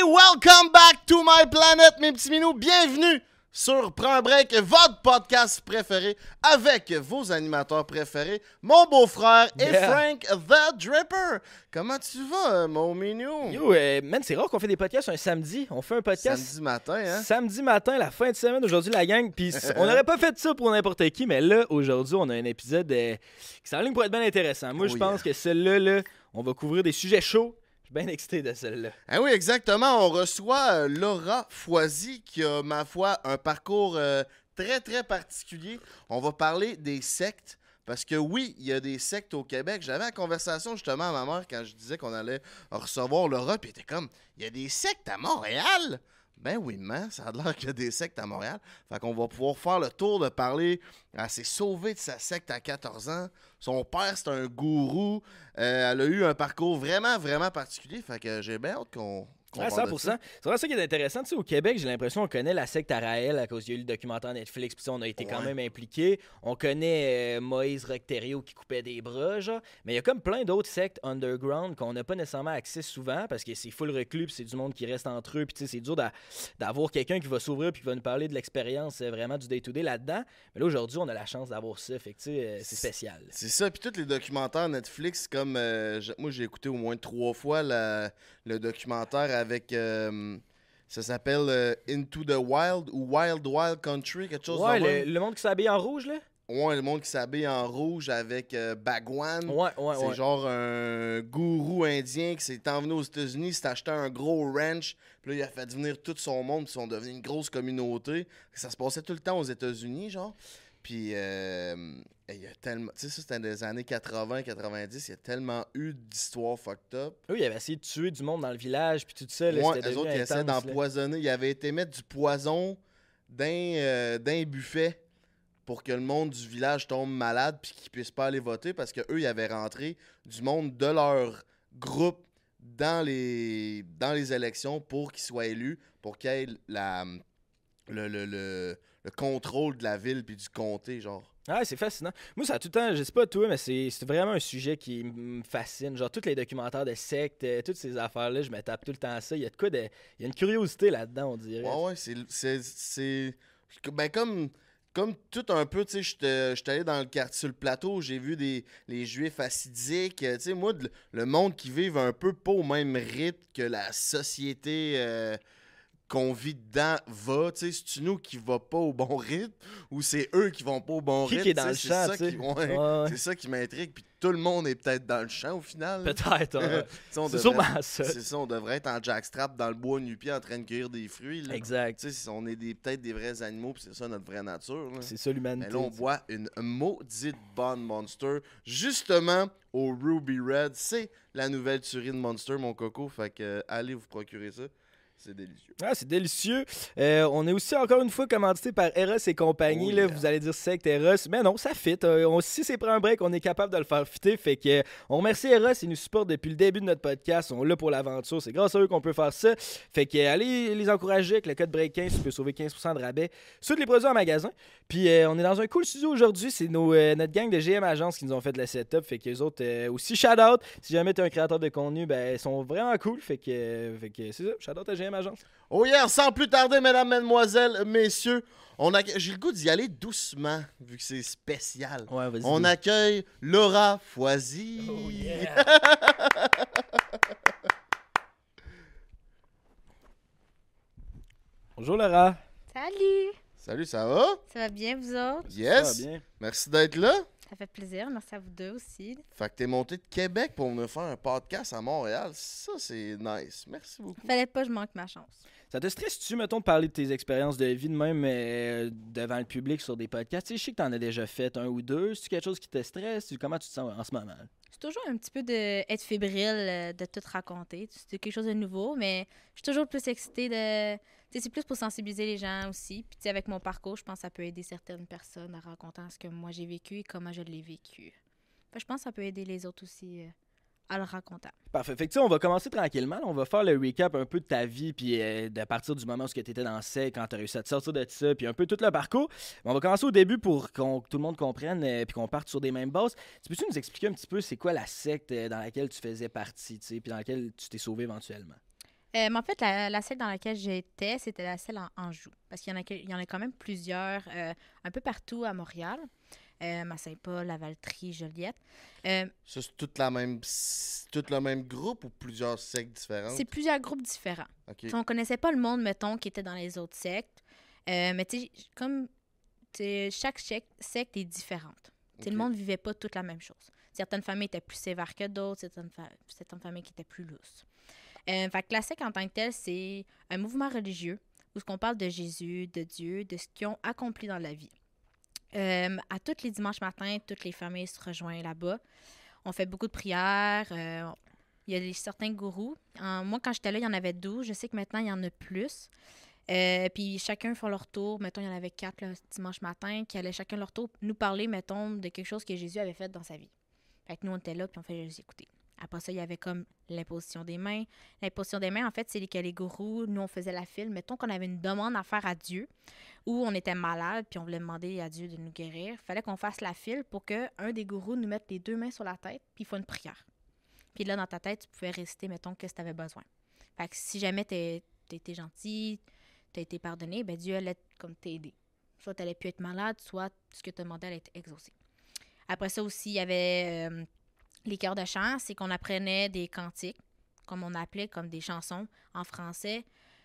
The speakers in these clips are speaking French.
welcome back to my planet, mes petits minous. Bienvenue sur Prends un break, votre podcast préféré avec vos animateurs préférés, mon beau-frère et Frank the Dripper. Comment tu vas, mon minou? Yo, man, c'est rare qu'on fait des podcasts un samedi. On fait un podcast samedi matin, hein? Samedi matin, la fin de semaine, aujourd'hui, la gang. Puis on n'aurait pas fait ça pour n'importe qui, mais là, aujourd'hui, on a un épisode qui s'enligne pour être bien intéressant. Moi, je pense que celui-là, on va couvrir des sujets chauds. Je suis bien excité de celle-là. Ah oui, exactement. On reçoit Laura Foisy qui a, ma foi, un parcours très, très particulier. On va parler des sectes. Parce que oui, il y a des sectes au Québec. J'avais la conversation justement à ma mère quand je disais qu'on allait recevoir Laura. Puis elle était comme, il y a des sectes à Montréal? Ben oui, man, ça a l'air qu'il y a des sectes à Montréal. Fait qu'on va pouvoir faire le tour de parler. Elle s'est sauvée de sa secte à 14 ans. Son père, c'est un gourou. Elle a eu un parcours vraiment, vraiment particulier. Fait que j'ai bien hâte qu'on Ah, 100%. C'est vraiment ça qui est intéressant. Tu sais, au Québec, j'ai l'impression qu'on connaît la secte Araël à cause qu'il y a eu le documentaire Netflix, puis on a été quand même impliqués. On connaît Moïse Recterio qui coupait des bras, genre. Mais il y a comme plein d'autres sectes underground qu'on n'a pas nécessairement accès souvent parce que c'est full reclus, puis c'est du monde qui reste entre eux, puis tu sais, c'est dur d'avoir quelqu'un qui va s'ouvrir puis qui va nous parler de l'expérience vraiment du day-to-day là-dedans. Mais là, aujourd'hui, on a la chance d'avoir ça. Fait que, tu sais, c'est spécial. C'est ça. Puis tous les documentaires Netflix, comme moi, j'ai écouté au moins 3 fois le documentaire avec... ça s'appelle Into the Wild ou Wild Wild Country, quelque chose comme ça. Ouais, le monde qui s'habille en rouge, là? Ouais, le monde qui s'habille en rouge avec Bhagwan. Ouais. C'est genre un gourou indien qui s'est envenu aux États-Unis, s'est acheté un gros ranch, puis là, il a fait venir tout son monde, puis ils sont devenus une grosse communauté. Ça se passait tout le temps aux États-Unis, genre. Puis, il y a tellement... Tu sais, ça, c'était des années 80-90. Il y a tellement eu d'histoires fucked up. Oui, il avait essayé de tuer du monde dans le village, puis tout ça. Là, ouais, eux autres, ils essaient d'empoisonner. Il avait été mettre du poison dans un buffet pour que le monde du village tombe malade puis qu'ils puissent pas aller voter parce qu'eux, ils avaient rentré du monde de leur groupe dans les élections pour qu'ils soient élus, pour qu'il y ait le contrôle de la ville puis du comté, genre. Ah, c'est fascinant. Moi, ça a tout le temps, je sais pas toi, mais c'est vraiment un sujet qui me fascine. Genre, tous les documentaires de sectes, toutes ces affaires-là, je me tape tout le temps à ça. Il y a de quoi de... Il y a une curiosité là-dedans, on dirait. Ouais, c'est... Ben, comme tout un peu, tu sais, j'étais allé dans le quartier sur le plateau, j'ai vu les Juifs assidiques. Tu sais, moi, le monde qui vit un peu pas au même rythme que la société... qu'on vit dedans va, tu sais, c'est-tu nous qui va pas au bon rythme ou c'est eux qui vont pas au bon rythme? Qui est dans le champ, tu sais? C'est ça qui m'intrigue, puis tout le monde est peut-être dans le champ au final. Peut-être, c'est sûrement ça. C'est ça, on devrait être en jackstrap dans le bois nu-pied en train de cueillir des fruits. Là. Exact. Tu sais, on est peut-être des vrais animaux, puis c'est ça notre vraie nature. Là. C'est ça l'humanité. Mais là, on boit une maudite bonne Monster, justement au Ruby Red. C'est la nouvelle tuerie de Monster, mon coco, fait que allez vous procurer ça. C'est délicieux. Ah, c'est délicieux. On est aussi, encore une fois, commandité par Eros et compagnie. Là, vous allez dire secte Eros. Mais non, ça fit. Si c'est pour un break, on est capable de le faire fitter. Fait que on remercie Eros. Ils nous supportent depuis le début de notre podcast. On est là pour l'aventure. C'est grâce à eux qu'on peut faire ça. Fait que allez les encourager avec le code BREAK15. Tu peux sauver 15% de rabais sur les produits en magasin. Puis on est dans un cool studio aujourd'hui. C'est notre gang de GM Agence qui nous ont fait le setup. Fait que les autres aussi, shout-out. Si jamais tu es un créateur de contenu, ben ils sont vraiment cool. Fait que c'est ça. Shout-out à GM Agence. Oh yeah, sans plus tarder, mesdames, mesdemoiselles, messieurs, j'ai le goût d'y aller doucement, vu que c'est spécial. Ouais, vas-y. On accueille Laura Foisy. Oh yeah! Bonjour Laura. Salut! Salut, ça va? Ça va bien, vous autres? Yes! Ça va bien. Merci d'être là. Ça fait plaisir. Merci à vous deux aussi. Fait que t'es monté de Québec pour venir faire un podcast à Montréal. Ça, c'est nice. Merci beaucoup. Fallait pas que je manque ma chance. Ça te stresse-tu, mettons, de parler de tes expériences de vie de même devant le public sur des podcasts? Tu sais, je sais que t'en as déjà fait un ou deux. C'est-tu quelque chose qui te stresse? Comment tu te sens en ce moment? C'est toujours un petit peu d'être fébrile, de tout raconter. C'est quelque chose de nouveau, mais je suis toujours plus excitée de... Tu sais, c'est plus pour sensibiliser les gens aussi. Puis tu sais, avec mon parcours, je pense que ça peut aider certaines personnes à raconter ce que moi j'ai vécu et comment je l'ai vécu. Fait que je pense que ça peut aider les autres aussi à le raconter. Parfait. Fait que tu sais, on va commencer tranquillement. On va faire le recap un peu de ta vie, puis de partir du moment où tu étais dans le SEC, quand tu as réussi à te sortir de ça, puis un peu tout le parcours. Mais on va commencer au début pour que tout le monde comprenne, puis qu'on parte sur des mêmes bases. Tu peux-tu nous expliquer un petit peu c'est quoi la secte dans laquelle tu faisais partie, tu sais, puis dans laquelle tu t'es sauvé éventuellement? Mais en fait, la secte dans laquelle j'étais, c'était la secte en Anjou. Parce qu'il y en a quand même plusieurs, un peu partout à Montréal. À Saint-Paul, Lavaltrie, Joliette. Ça, c'est tout le même groupe ou plusieurs sectes différentes? C'est plusieurs groupes différents. OK. On connaissait pas le monde, mettons, qui était dans les autres sectes. Mais tu sais, comme chaque secte est différente. OK. Le monde vivait pas toute la même chose. Certaines familles étaient plus sévères que d'autres, certaines familles qui étaient plus lousses. Fait que la secte en tant que telle, c'est un mouvement religieux où on parle de Jésus, de Dieu, de ce qu'ils ont accompli dans la vie. À tous les dimanches matins, toutes les familles se rejoignent là-bas. On fait beaucoup de prières. Il y a certains gourous. Moi, quand j'étais là, il y en avait 12. Je sais que maintenant, il y en a plus. Puis chacun fait leur tour. Mettons, il y en avait 4 le dimanche matin qui allaient chacun leur tour nous parler, mettons, de quelque chose que Jésus avait fait dans sa vie. Fait que nous, on était là puis on fait juste écouter. Après ça, il y avait comme l'imposition des mains. L'imposition des mains, en fait, c'est que les gourous, nous, on faisait la file. Mettons qu'on avait une demande à faire à Dieu ou on était malade puis on voulait demander à Dieu de nous guérir. Il fallait qu'on fasse la file pour qu'un des gourous nous mette les 2 mains sur la tête puis il faut une prière. Puis là, dans ta tête, tu pouvais réciter, mettons, qu'est-ce que tu avais besoin. Fait que si jamais t'as été gentil, t'as été pardonné, ben Dieu allait comme t'aider. Soit tu allais plus être malade, soit ce que tu as demandé allait être exaucé. Après ça aussi, il y avait les chœurs de chant, c'est qu'on apprenait des cantiques, comme on appelait, comme des chansons en français,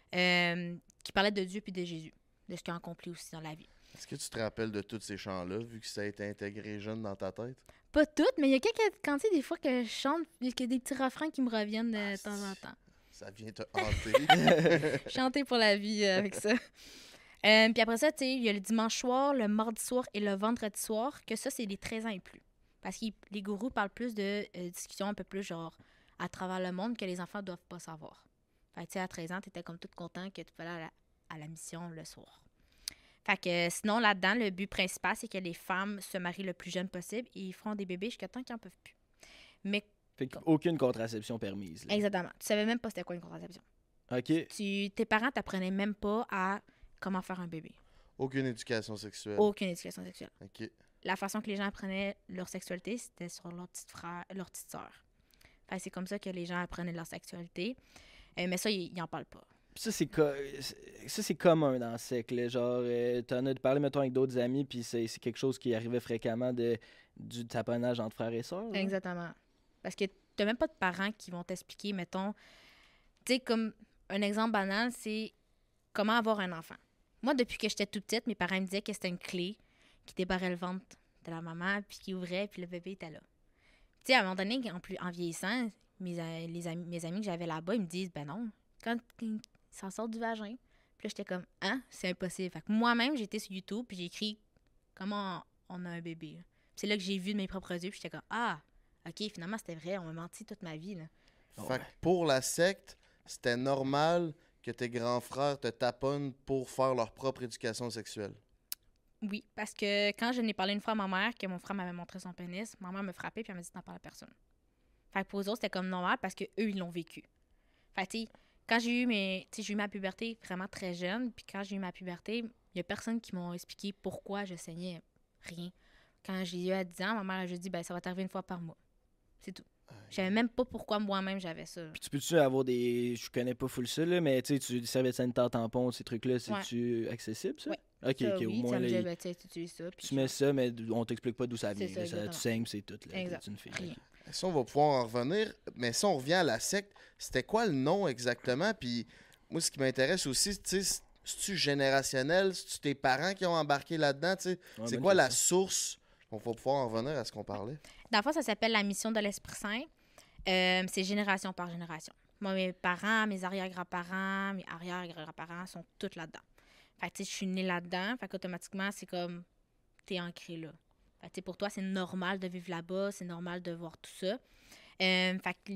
qui parlaient de Dieu puis de Jésus, de ce qu'il a accompli aussi dans la vie. Est-ce que tu te rappelles de tous ces chants-là, vu que ça a été intégré jeune dans ta tête? Pas toutes, mais il y a quelques cantiques des fois que je chante, il y a des petits refrains qui me reviennent de temps en temps. Ça vient te hanter. Chanter pour la vie avec ça. Puis après ça, tu sais, il y a le dimanche soir, le mardi soir et le vendredi soir, que ça, c'est les 13 ans et plus. Parce que les gourous parlent plus de discussions un peu plus genre à travers le monde que les enfants ne doivent pas savoir. Fait que tu sais, à 13 ans, tu étais comme tout content que tu peux aller à la mission le soir. Fait que sinon, là-dedans, le but principal, c'est que les femmes se marient le plus jeune possible et ils feront des bébés jusqu'à temps qu'ils n'en peuvent plus. Mais Fait qu'aucune contraception permise. Là. exactement. Tu savais même pas c'était quoi une contraception. OK. Tes parents t'apprenaient même pas à comment faire un bébé. Aucune éducation sexuelle. Aucune éducation sexuelle. OK. La façon que les gens apprenaient leur sexualité, c'était sur leur petit frère, leur petite sœur. Fait que c'est comme ça que les gens apprenaient leur sexualité. Mais ça, ils n'en parlent pas. Ça, c'est commun dans le siècle. Là. Genre, t'en as parlé, mettons, avec d'autres amis, puis c'est quelque chose qui arrivait fréquemment du taponnage entre frères et sœurs. Là. Exactement. Parce que t'as même pas de parents qui vont t'expliquer, mettons... Tu sais, comme un exemple banal, c'est comment avoir un enfant. Moi, depuis que j'étais toute petite, mes parents me disaient que c'était une clé qui débarrait le ventre de la maman, puis qui ouvrait, puis le bébé était là. Tu sais, à un moment donné, en vieillissant, mes amis que j'avais là-bas, ils me disent, ben non, quand ça sort du vagin. Puis là, j'étais comme, hein, c'est impossible. Fait que moi-même, j'étais sur YouTube, puis j'ai écrit comment on a un bébé. Puis c'est là que j'ai vu de mes propres yeux, puis j'étais comme, ah, OK, finalement, c'était vrai, on m'a menti toute ma vie, là. Fait que pour la secte, c'était normal que tes grands frères te taponnent pour faire leur propre éducation sexuelle. Oui, parce que quand je n'ai parlé une fois à ma mère, que mon frère m'avait montré son pénis, ma mère me frappait, puis elle m'a dit, n'en parle à personne. Fait que pour eux autres, c'était comme normal, parce qu'eux, ils l'ont vécu. Fait que, tu sais, quand j'ai eu ma puberté vraiment très jeune, puis quand j'ai eu ma puberté, il y a personne qui m'a expliqué pourquoi je saignais. Rien. Quand j'ai eu à 10 ans, ma mère a juste dit, ben ça va t'arriver une fois par mois. C'est tout. Je savais même pas pourquoi moi-même j'avais ça. Puis tu peux-tu avoir des... Je connais pas full ça, là, mais tu sais, des serviettes sanitaires, tampons, ces trucs-là, c'est-tu accessible, ça? Oui. OK, Ça, OK, oui, au moins, ça me là, disait, ben, tu utilises ça. Puis tu mets ça, mais on t'explique pas d'où ça vient. C'est ça, Là, exactement. tu saignes, c'est tout. Là, Exact. t'es une fille. Rien. Ça, on va pouvoir en revenir. Mais si on revient à la secte, c'était quoi le nom exactement? Puis moi, ce qui m'intéresse aussi, tu sais, c'est-tu générationnel? C'est-tu tes parents qui ont embarqué là-dedans? Tu sais? Ouais, C'est bonne quoi la question. source? On va pouvoir en revenir à ce qu'on parlait. Dans le fond, ça s'appelle la mission de l'Esprit Saint. C'est génération par génération. Moi, mes parents, mes arrière-grands-parents, mes arrière-grands-parents sont tous là-dedans. Fait que, tu sais, je suis née là-dedans. Fait qu'automatiquement, c'est comme, t'es ancré là. Fait que, tu sais, pour toi, c'est normal de vivre là-bas, c'est normal de voir tout ça. Fait que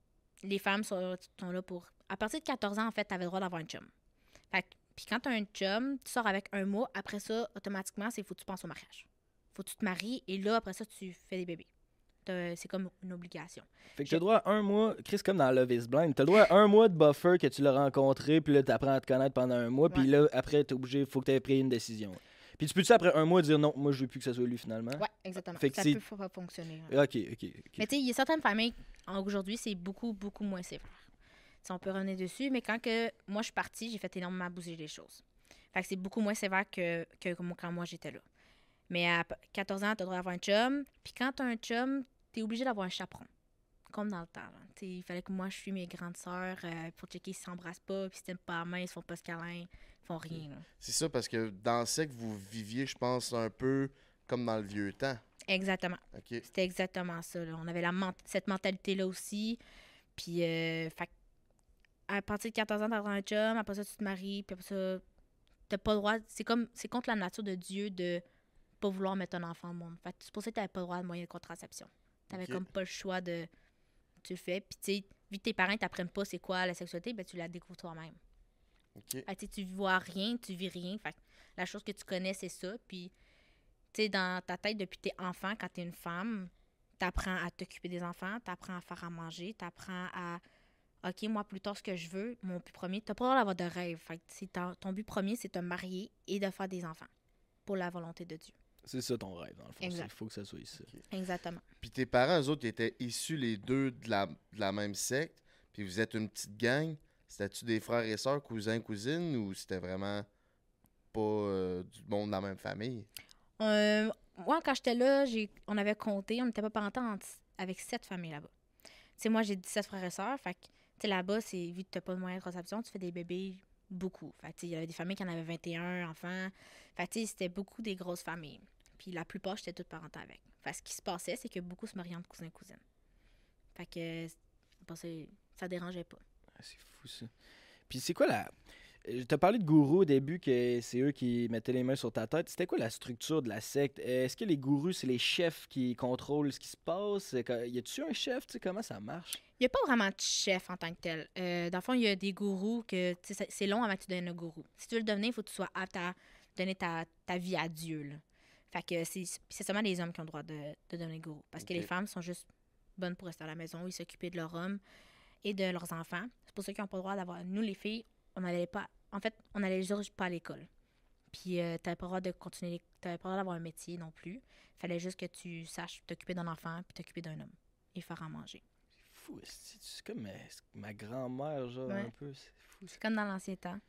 les femmes sont là pour... À partir de 14 ans, en fait, t'avais le droit d'avoir un chum. Fait que, puis quand t'as un chum, tu sors avec un mois. Après ça, automatiquement, faut que tu penses au mariage. Faut que tu te maries et là, après ça, tu fais des bébés. C'est comme une obligation. Fait que t'as droit à un mois, Chris, comme dans Love is Blind, t'as droit à un mois de buffer que tu l'as rencontré, puis là, t'apprends à te connaître pendant un mois, puis là, après, t'es obligé, faut que t'aies pris une décision. Puis tu peux-tu, après un mois, dire non, moi, je veux plus que ça soit lui, finalement? Oui, exactement. Fait que ça peut pas fonctionner. OK. Mais tu sais, il y a certaines familles, aujourd'hui, c'est beaucoup, beaucoup moins sévère. Si on peut revenir dessus, mais quand que moi je suis partie, j'ai fait énormément bouger les choses. Fait que c'est beaucoup moins sévère que quand moi j'étais là. Mais à 14 ans, t'as le droit d'avoir un chum. Puis quand t'as un chum, t'es obligé d'avoir un chaperon. Comme dans le temps. Il fallait que moi je suis mes grandes sœurs pour checker s'ils s'embrassent pas, puis s'ils tiennent pas la main, ils se font pas ce câlin, ils font rien. Là. C'est ça, parce que dans le sect, vous viviez, je pense, un peu comme dans le vieux temps. Exactement. OK. C'était exactement ça. Là. On avait cette mentalité-là aussi. Puis, fait, à partir de 14 ans, t'as un chum, après ça, tu te maries, puis après ça, t'as pas le droit. C'est contre la nature de Dieu de pas vouloir mettre un enfant au monde. Fait c'est pour ça que t'avais pas le droit de moyen de contraception. T'avais comme pas le choix de. Tu le fais. Puis, tu sais, vu que tes parents t'apprennent pas c'est quoi la sexualité, ben tu la découvres toi-même. OK. Fait, tu vois rien, tu vis rien. Fait la chose que tu connais, c'est ça. Puis, tu sais, dans ta tête, depuis que t'es enfant, quand t'es une femme, t'apprends à t'occuper des enfants, t'apprends à faire à manger, t'apprends à... OK, moi, plus tard, ce que je veux, mon but premier, t'as pas le droit d'avoir de rêve. Fait que ton but premier, c'est de te marier et de faire des enfants pour la volonté de Dieu. C'est ça ton rêve, dans le fond. Exact. Il faut que ça soit ça. Okay. Exactement. Puis tes parents, eux autres, ils étaient issus les deux de la même secte. Puis vous êtes une petite gang. C'était-tu des frères et sœurs, cousins, cousines, ou c'était vraiment pas du monde de la même famille? Moi, quand j'étais là, on avait compté, on n'était pas parentés avec 7 familles là-bas. Tu sais, moi, j'ai 17 frères et sœurs. Fait que, tu sais, là-bas, vu que tu n'as pas de moyens de contraception, tu fais des bébés beaucoup. Fait que, tu sais, il y avait des familles qui en avaient 21 enfants. Fait que, tu sais, c'était beaucoup des grosses familles. Puis la plupart, j'étais toutes parentées avec. Fait que ce qui se passait, c'est que beaucoup se mariaient entre cousins et cousines. Fait que, ça dérangeait pas. Ah, c'est fou, ça. Puis c'est quoi la... T'as parlé de gourous au début, que c'est eux qui mettaient les mains sur ta tête. C'était quoi la structure de la secte? Est-ce que les gourous, c'est les chefs qui contrôlent ce qui se passe? Y a-tu un chef? Tu sais, comment ça marche? Il n'y a pas vraiment de chef en tant que tel. Dans le fond, il y a des gourous que c'est long avant que tu deviennes un gourou. Si tu veux le devenir, il faut que tu sois apte à donner ta vie à Dieu. Là. Fait que c'est seulement les hommes qui ont le droit de devenir gourou. Parce que les femmes sont juste bonnes pour rester à la maison, ils s'occuper de leurs hommes et de leurs enfants. C'est pour ça qu'ils n'ont pas le droit d'avoir... Nous, les filles, on n'allait pas... En fait, on n'allait juste pas à l'école. Puis, t'avais pas le droit de continuer... T'avais pas le droit d'avoir un métier non plus. Fallait juste que tu saches t'occuper d'un enfant puis t'occuper d'un homme. Et faire à manger. C'est fou. C'est comme ma grand-mère, genre, un peu. C'est fou. C'est comme dans l'ancien temps.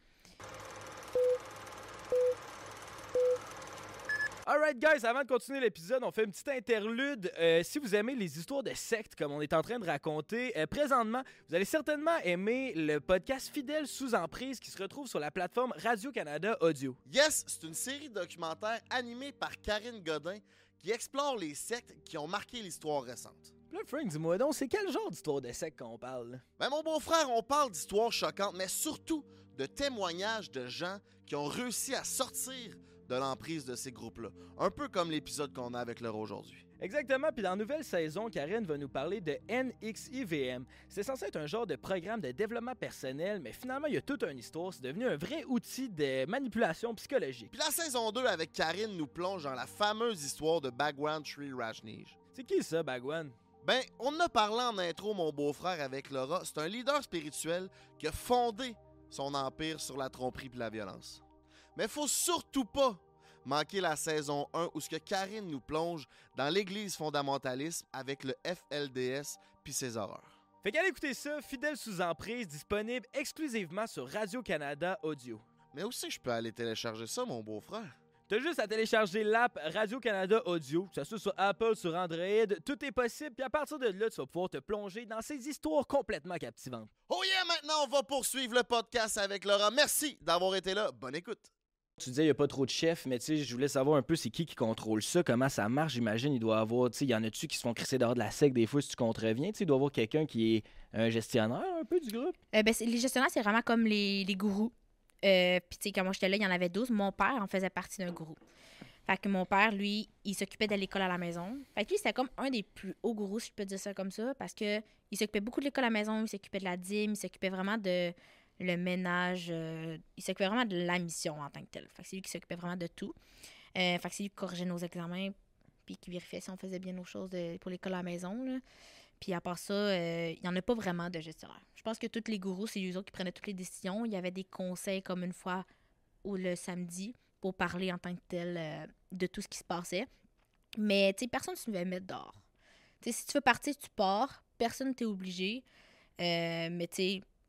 Alright guys, avant de continuer l'épisode, on fait une petite interlude. Si vous aimez les histoires de sectes comme on est en train de raconter, présentement, vous allez certainement aimer le podcast Fidèle sous emprise qui se retrouve sur la plateforme Radio-Canada Audio. Yes, c'est une série documentaire animée par Karine Godin qui explore les sectes qui ont marqué l'histoire récente. Là, Frank, dis-moi donc, c'est quel genre d'histoire de secte qu'on parle? Là? Ben, mon beau-frère, on parle d'histoires choquantes, mais surtout de témoignages de gens qui ont réussi à sortir de l'emprise de ces groupes-là. Un peu comme l'épisode qu'on a avec Laura aujourd'hui. Exactement, puis dans la nouvelle saison, Karine va nous parler de NXIVM. C'est censé être un genre de programme de développement personnel, mais finalement, il y a toute une histoire. C'est devenu un vrai outil de manipulation psychologique. Puis la saison 2 avec Karine nous plonge dans la fameuse histoire de Bhagwan Shree Rajneesh. C'est qui ça, Bhagwan? Ben, on en a parlé en intro, mon beau-frère, avec Laura. C'est un leader spirituel qui a fondé son empire sur la tromperie et la violence. Mais faut surtout pas manquer la saison 1 où ce que Karine nous plonge dans l'église fondamentaliste avec le FLDS puis ses horreurs. Fait qu'allez écouter ça, Fidèle sous emprise, disponible exclusivement sur Radio-Canada Audio. Mais aussi, je peux aller télécharger ça, mon beau-frère. T'as juste à télécharger l'app Radio-Canada Audio, que ce soit sur Apple, sur Android, tout est possible, puis à partir de là, tu vas pouvoir te plonger dans ces histoires complètement captivantes. Oh yeah, maintenant on va poursuivre le podcast avec Laura. Merci d'avoir été là, bonne écoute. Tu disais, il n'y a pas trop de chefs, mais tu sais, je voulais savoir un peu c'est qui contrôle ça, comment ça marche. J'imagine, il doit y avoir, tu sais, il y en a-tu qui se font crisser dehors de la secte des fois si tu contreviens, tu sais, il doit y avoir quelqu'un qui est un gestionnaire un peu du groupe. Les gestionnaires, c'est vraiment comme les gourous. Puis, tu sais, quand moi j'étais là, il y en avait 12. Mon père en faisait partie d'un gourou. Fait que mon père, lui, il s'occupait de l'école à la maison. Fait que lui, c'était comme un des plus hauts gourous, si je peux dire ça comme ça, parce que il s'occupait beaucoup de l'école à la maison, il s'occupait de la dîme, il s'occupait vraiment de le ménage, il s'occupait vraiment de la mission en tant que tel. Fait que c'est lui qui s'occupait vraiment de tout. Fait que c'est lui qui corrigeait nos examens, puis qui vérifiait si on faisait bien nos choses pour l'école à la maison, là. Puis à part ça, il n'y en a pas vraiment de gestionnaire. Je pense que tous les gourous, c'est eux autres qui prenaient toutes les décisions. Il y avait des conseils comme une fois ou le samedi pour parler en tant que tel de tout ce qui se passait. Mais tu sais, personne ne se devait mettre dehors. Tu sais, si tu veux partir, tu pars. Personne ne t'est obligé. Mais tu sais,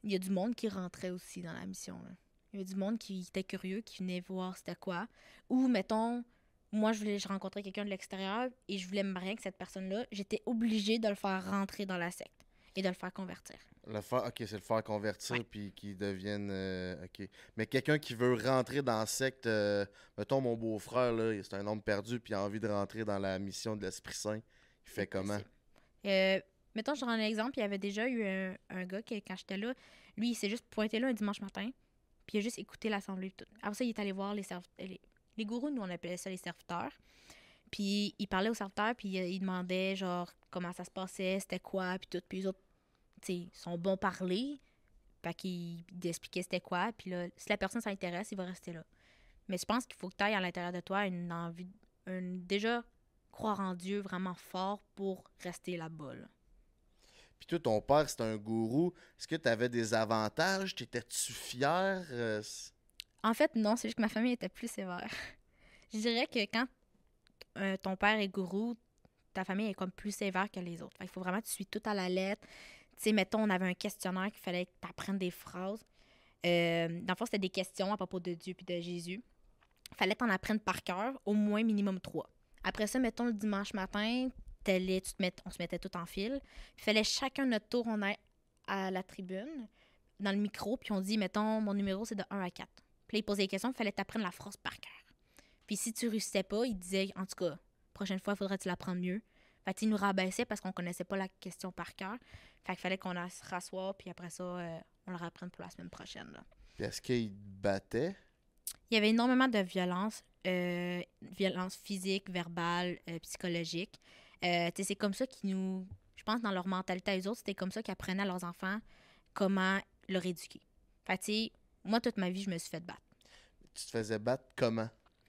il y a du monde qui rentrait aussi dans la mission. Là. Il y avait du monde qui était curieux, qui venait voir c'était quoi. Ou, mettons, moi, je rencontrais quelqu'un de l'extérieur et je voulais me marier avec cette personne-là. J'étais obligée de le faire rentrer dans la secte et de le faire convertir. C'est le faire convertir Ouais. puis qu'il devienne. OK. Mais quelqu'un qui veut rentrer dans la secte, mettons mon beau-frère, là, c'est un homme perdu puis il a envie de rentrer dans la mission de l'Esprit Saint. Il fait comment? Mettons, je rends un exemple. Il y avait déjà eu un gars qui, quand j'étais là, lui, il s'est juste pointé là un dimanche matin, puis il a juste écouté l'assemblée. Tout. Après ça, il est allé voir les gourous, nous, on appelait ça les serviteurs. Puis il parlait aux serviteurs, puis il demandait, genre, comment ça se passait, c'était quoi, puis tout. Puis les autres, tu sais, sont bons parler, fait qu'il expliquait c'était quoi. Puis là, si la personne s'intéresse, il va rester là. Mais je pense qu'il faut que tu ailles à l'intérieur de toi une envie, déjà croire en Dieu vraiment fort pour rester là-bas, là. Puis toi, ton père, c'est un gourou. Est-ce que tu avais des avantages? T'étais-tu fier? En fait, non, c'est juste que ma famille était plus sévère. Je dirais que quand ton père est gourou, ta famille est comme plus sévère que les autres. Fait qu'il faut vraiment que tu suis tout à la lettre. Tu sais, mettons, on avait un questionnaire qu'il fallait que tu apprennes des phrases. Dans le fond, c'était des questions à propos de Dieu puis de Jésus. Il fallait t'en apprendre par cœur, au moins minimum 3. Après ça, mettons, le dimanche matin, on se mettait tout en file. Il fallait chacun notre tour, on aille à la tribune, dans le micro, puis on dit, mettons, mon numéro, c'est de 1 à 4. Puis là, il posait des questions, il fallait t'apprendre la phrase par cœur. Puis si tu réussissais pas, il disait, en tout cas, prochaine fois, il faudrait que tu l'apprends mieux. Fait qu'il nous rabaissait parce qu'on connaissait pas la question par cœur. Fait qu'il fallait qu'on se rassoie, puis après ça, on le réapprenne pour la semaine prochaine. Là. Puis est-ce qu'il te battait? Il y avait énormément de violence physique, verbale, psychologique. C'est comme ça qu'ils nous... Je pense dans leur mentalité à eux autres, c'était comme ça qu'ils apprenaient à leurs enfants comment leur éduquer. Fait tu sais, moi, toute ma vie, je me suis fait battre. Tu te faisais battre comment?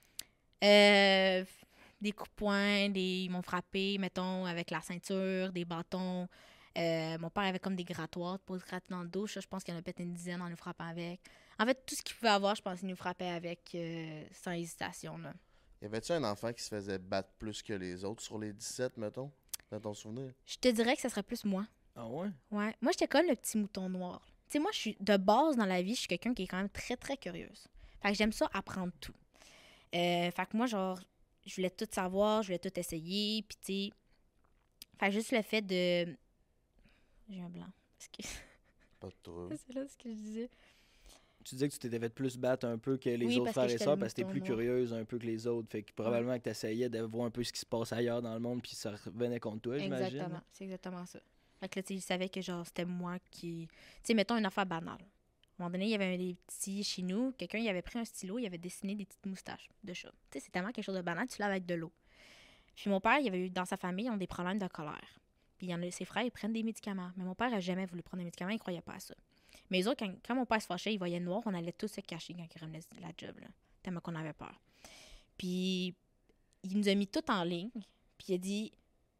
Des coups de poing, ils m'ont frappé, mettons, avec la ceinture, des bâtons. Mon père avait comme des grattoirs pour se gratter dans le dos. Je pense qu'il y en a peut-être une dizaine en nous frappant avec. En fait, tout ce qu'il pouvait avoir, je pense qu'il nous frappait avec sans hésitation. Là. Y avait-tu un enfant qui se faisait battre plus que les autres sur les 17, mettons, dans ton souvenir? Je te dirais que ça serait plus moi. Ah ouais? Ouais. Moi, j'étais comme le petit mouton noir. Tu sais, moi, je suis de base dans la vie, je suis quelqu'un qui est quand même très, très curieuse. Fait que j'aime ça apprendre tout. Fait que moi, genre, je voulais tout savoir, je voulais tout essayer, puis tu sais... Fait que juste le fait de... J'ai un blanc. Excuse. Pas de trouble. C'est là ce que je disais. Tu disais que tu t'étais fait plus battre un peu que les Oui, autres parce que frères et j'étais sœurs le parce que t'es mouton plus noir. curieuse un peu que les autres. Fait que probablement que t'essayais de voir un peu ce qui se passe ailleurs dans le monde puis ça revenait contre toi, j'imagine. Exactement. C'est exactement ça. Fait que là, tu sais, il savait que genre, c'était moi qui... Tu sais, mettons une affaire banale. À un moment donné, il y avait des petits chez nous. Quelqu'un, il avait pris un stylo, il avait dessiné des petites moustaches de chat. Tu sais, c'est tellement quelque chose de banal, tu laves avec de l'eau. Puis mon père, il avait eu, dans sa famille, ils ont des problèmes de colère. Puis ses frères, ils prennent des médicaments. Mais mon père n'a jamais voulu prendre des médicaments, il croyait pas à ça. Mais les autres, quand mon père se fâchait, il voyait noir, on allait tous se cacher quand il revenait de la job, là. Tellement qu'on avait peur. Puis il nous a mis tout en ligne. Puis il a dit,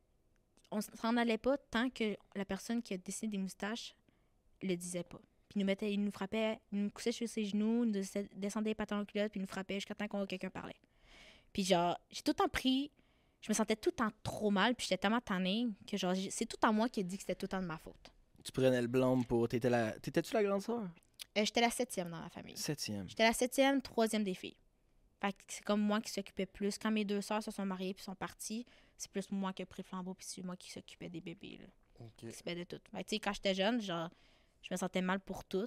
on s'en allait pas tant que la personne qui a dessiné des moustaches le disait pas. Puis il nous frappait, il nous couchait sur ses genoux, il nous descendait les pantalons culottes, puis il nous frappait jusqu'à temps qu'on quelqu'un parlait. Puis genre, j'ai tout le temps pris, je me sentais tout le temps trop mal, puis j'étais tellement tannée que genre, c'est tout en moi qui a dit que c'était tout le temps de ma faute. Tu prenais le blâme pour... T'étais-tu la grande sœur? J'étais la 7e dans la famille. 7e. J'étais la 7e, 3e des filles. Fait que c'est comme moi qui s'occupais plus. Quand mes 2 sœurs se sont mariées puis sont parties, c'est plus moi qui ai pris le flambeau puis c'est moi qui s'occupais des bébés, là. OK. Qui s'occupait de tout. Fait que, tu sais, quand j'étais jeune, genre, je me sentais mal pour tout.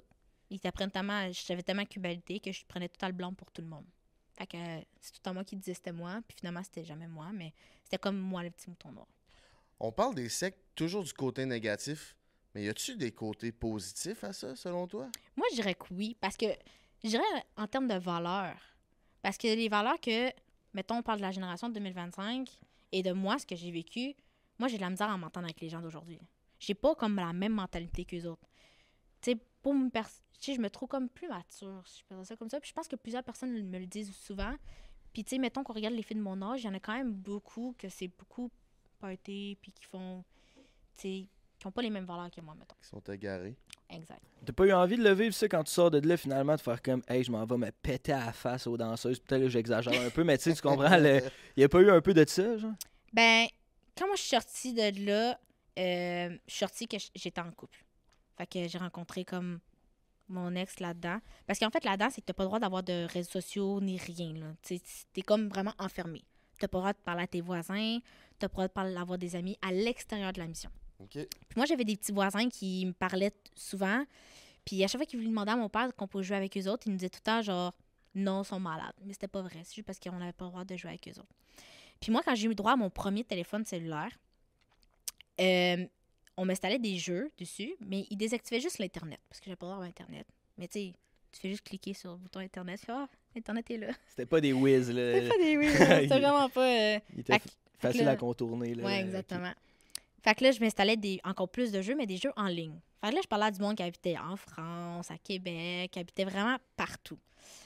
J'avais tellement culpabilité que je prenais tout le blanc pour tout le monde. Fait que c'est tout le temps moi qui disais c'était moi, puis finalement c'était jamais moi, mais c'était comme moi le petit mouton noir. On parle des sectes toujours du côté négatif, mais y a-tu des côtés positifs à ça, selon toi? Moi, je dirais que oui, parce que je dirais en termes de valeurs. Parce que les valeurs que, mettons, on parle de la génération de 2025 et de moi, ce que j'ai vécu, moi, j'ai de la misère à m'entendre avec les gens d'aujourd'hui. J'ai pas comme la même mentalité qu'eux autres. Tu sais, je me trouve comme plus mature, si je peux dire ça comme ça. Puis je pense que plusieurs personnes me le disent souvent. Puis, tu sais, mettons qu'on regarde les filles de mon âge, il y en a quand même beaucoup que c'est beaucoup party, puis qui font, tu sais, qui n'ont pas les mêmes valeurs que moi, mettons. Qui sont égarés. Exact. T'as pas eu envie de le vivre ça quand tu sors de là finalement, de faire comme hey, je m'en vais me péter à la face aux danseuses. Peut-être que j'exagère un peu, mais tu sais, tu comprends, il y a pas eu un peu de ça, genre? Ben, quand moi je suis sortie de là, je suis sortie que j'étais en couple. Fait que j'ai rencontré comme mon ex là-dedans. Parce qu'en fait, là-dedans, c'est que t'as pas le droit d'avoir de réseaux sociaux ni rien, là. Tu sais, t'es comme vraiment enfermé. T'as pas le droit de parler à tes voisins, t'as pas le droit d'avoir des amis à l'extérieur de la mission. OK. Puis moi, j'avais des petits voisins qui me parlaient souvent. Puis à chaque fois qu'ils voulaient demander à mon père qu'on pouvait jouer avec eux autres, ils nous disaient tout le temps, genre, non, ils sont malades. Mais c'était pas vrai. C'est juste parce qu'on n'avait pas le droit de jouer avec eux autres. Puis moi, quand j'ai eu droit à mon premier téléphone cellulaire, on m'installait des jeux dessus, mais ils désactivaient juste l'Internet, parce que j'avais pas le droit d'avoir Internet. Mais tu sais, tu fais juste cliquer sur le bouton Internet, tu fais « Ah, Internet est là. » C'était pas des whiz, là. C'était pas des oui, c'était vraiment pas... Il était facile là- à contourner, là. Oui, exactement. Fait que là, je m'installais encore plus de jeux, mais des jeux en ligne. Fait que là, je parlais à du monde qui habitait en France, à Québec, qui habitait vraiment partout.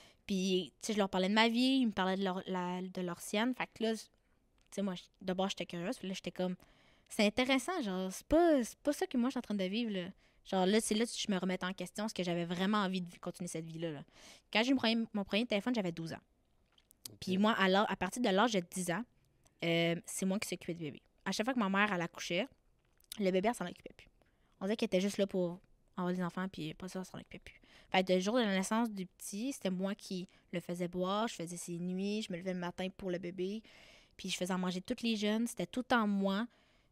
Puis, tu sais, je leur parlais de ma vie, ils me parlaient de leur sienne. Fait que là, tu sais, moi, d'abord, j'étais curieuse. Puis là, j'étais comme, c'est intéressant, genre, c'est pas ça que moi, je suis en train de vivre, là. Genre, là, c'est là que je me remettais en question, parce que j'avais vraiment envie de continuer cette vie-là, là. Quand j'ai eu mon premier téléphone, j'avais 12 ans. Puis moi, à partir de l'âge de 10 ans, c'est moi qui s'occupais du bébé. À chaque fois que ma mère, elle accouchait, le bébé, elle s'en occupait plus. On disait qu'elle était juste là pour avoir des enfants, puis pas ça, elle s'en occupait plus. Fait que le jour de la naissance du petit, c'était moi qui le faisais boire, je faisais ses nuits, je me levais le matin pour le bébé, puis je faisais à manger toutes les jeunes. C'était tout en moi.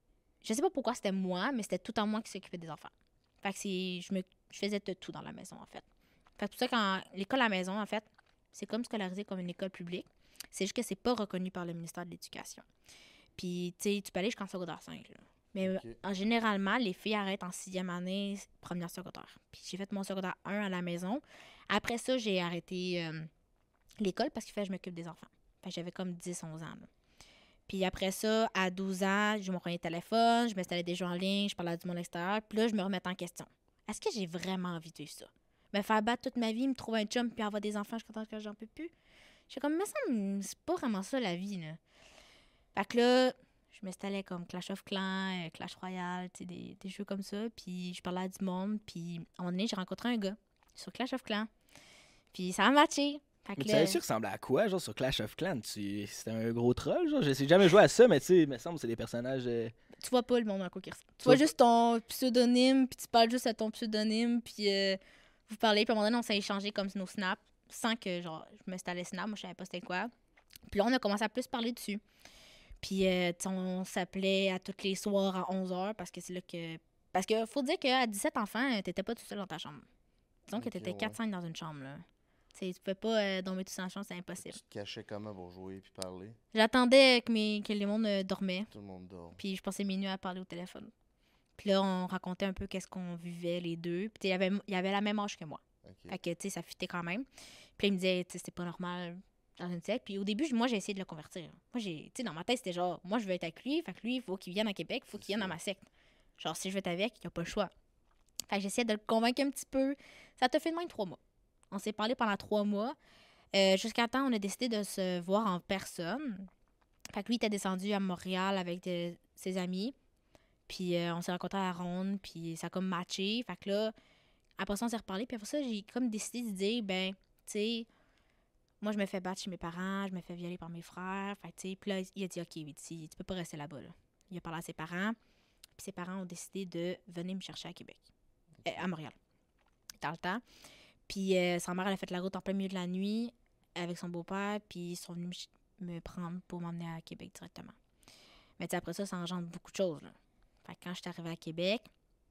Je sais pas pourquoi c'était moi, mais c'était tout en moi qui s'occupait des enfants. Fait que je faisais de tout dans la maison, en fait. Fait que pour ça, quand l'école à la maison, en fait, c'est comme scolarisé comme une école publique. C'est juste que c'est pas reconnu par le ministère de l'Éducation. Puis, tu sais, tu peux aller jusqu'en secondaire 5, là. Mais généralement, les filles arrêtent en 6e année, première secondaire. Puis j'ai fait mon secondaire 1 à la maison. Après ça, j'ai arrêté l'école parce qu'il fallait que je m'occupe des enfants. Fait que j'avais comme 10-11 ans, là. Puis après ça, à 12 ans, j'ai mon premier téléphone, je m'installais des jeux en ligne, je parlais du monde extérieur. Puis là, je me remettais en question. Est-ce que j'ai vraiment envie de vivre ça? Me faire battre toute ma vie, me trouver un chum, puis avoir des enfants jusqu'à temps que j'en peux plus? J'ai comme, mais ça, c'est pas vraiment ça la vie, là. Fait que là, je m'installais comme Clash of Clans, Clash Royale, tu sais, des jeux comme ça. Puis je parlais à du monde. Puis à un moment donné, j'ai rencontré un gars sur Clash of Clans. Puis ça a matché. Fait que Mais tu là, savais sûr que ça ressemblait à quoi, genre, sur Clash of Clans? C'était un gros troll, genre? Je sais jamais joué à ça, mais tu sais, il me semble que c'est des personnages... tu vois pas le monde à quoi qui ressemble. Tu vois juste ton pseudonyme, puis tu parles juste à ton pseudonyme, puis vous parlez. Puis à un moment donné, on s'est échangé comme nos snaps, sans que, genre, je m'installais Snap, moi je savais pas c'était quoi. Puis là, on a commencé à plus parler dessus. Puis, on s'appelait à tous les soirs à 11h parce que c'est là que... Parce que faut dire qu'à 17 enfants, t'étais pas tout seul dans ta chambre. Disons que t'étais 4-5 dans une chambre, là. T'sais, tu pouvais pas dormir tout seul dans la chambre, c'est impossible. Tu te cachais comment pour jouer puis parler? J'attendais que les mondes dormaient. Tout le monde dort. Puis je passais mes nuits à parler au téléphone. Puis là, on racontait un peu qu'est-ce qu'on vivait les deux. Puis il avait la même âge que moi. Okay. Fait que, tu sais, ça fitait quand même. Puis là, il me disait, tu sais, c'est pas normal dans une secte. Puis au début, moi, j'ai essayé de le convertir. Moi, tu sais, dans ma tête, c'était genre, moi, je veux être avec lui. Fait que lui, il faut qu'il vienne à Québec, il faut qu'il vienne dans ma secte. Genre, si je veux être avec, il n'y a pas le choix. Fait que j'essayais de le convaincre un petit peu. Ça t'a fait de même 3 mois. On s'est parlé pendant 3 mois. Jusqu'à temps, on a décidé de se voir en personne. Fait que lui, il était descendu à Montréal avec ses amis. Puis on s'est rencontrés à la ronde. Puis ça a comme matché. Fait que là, après ça, on s'est reparlé. Puis après ça, j'ai comme décidé de dire, ben, tu sais, moi, je me fais battre chez mes parents. Je me fais violer par mes frères. Fait que, tu sais, puis là, il a dit, OK, tu peux pas rester là-bas, là. Il a parlé à ses parents. Puis ses parents ont décidé de venir me chercher à Québec. À Montréal. Dans le temps. Puis sa mère, elle a fait la route en plein milieu de la nuit avec son beau-père, puis ils sont venus me prendre pour m'emmener à Québec directement. Mais tu sais, après ça, ça engendre beaucoup de choses, là. Fait que quand je suis arrivée à Québec,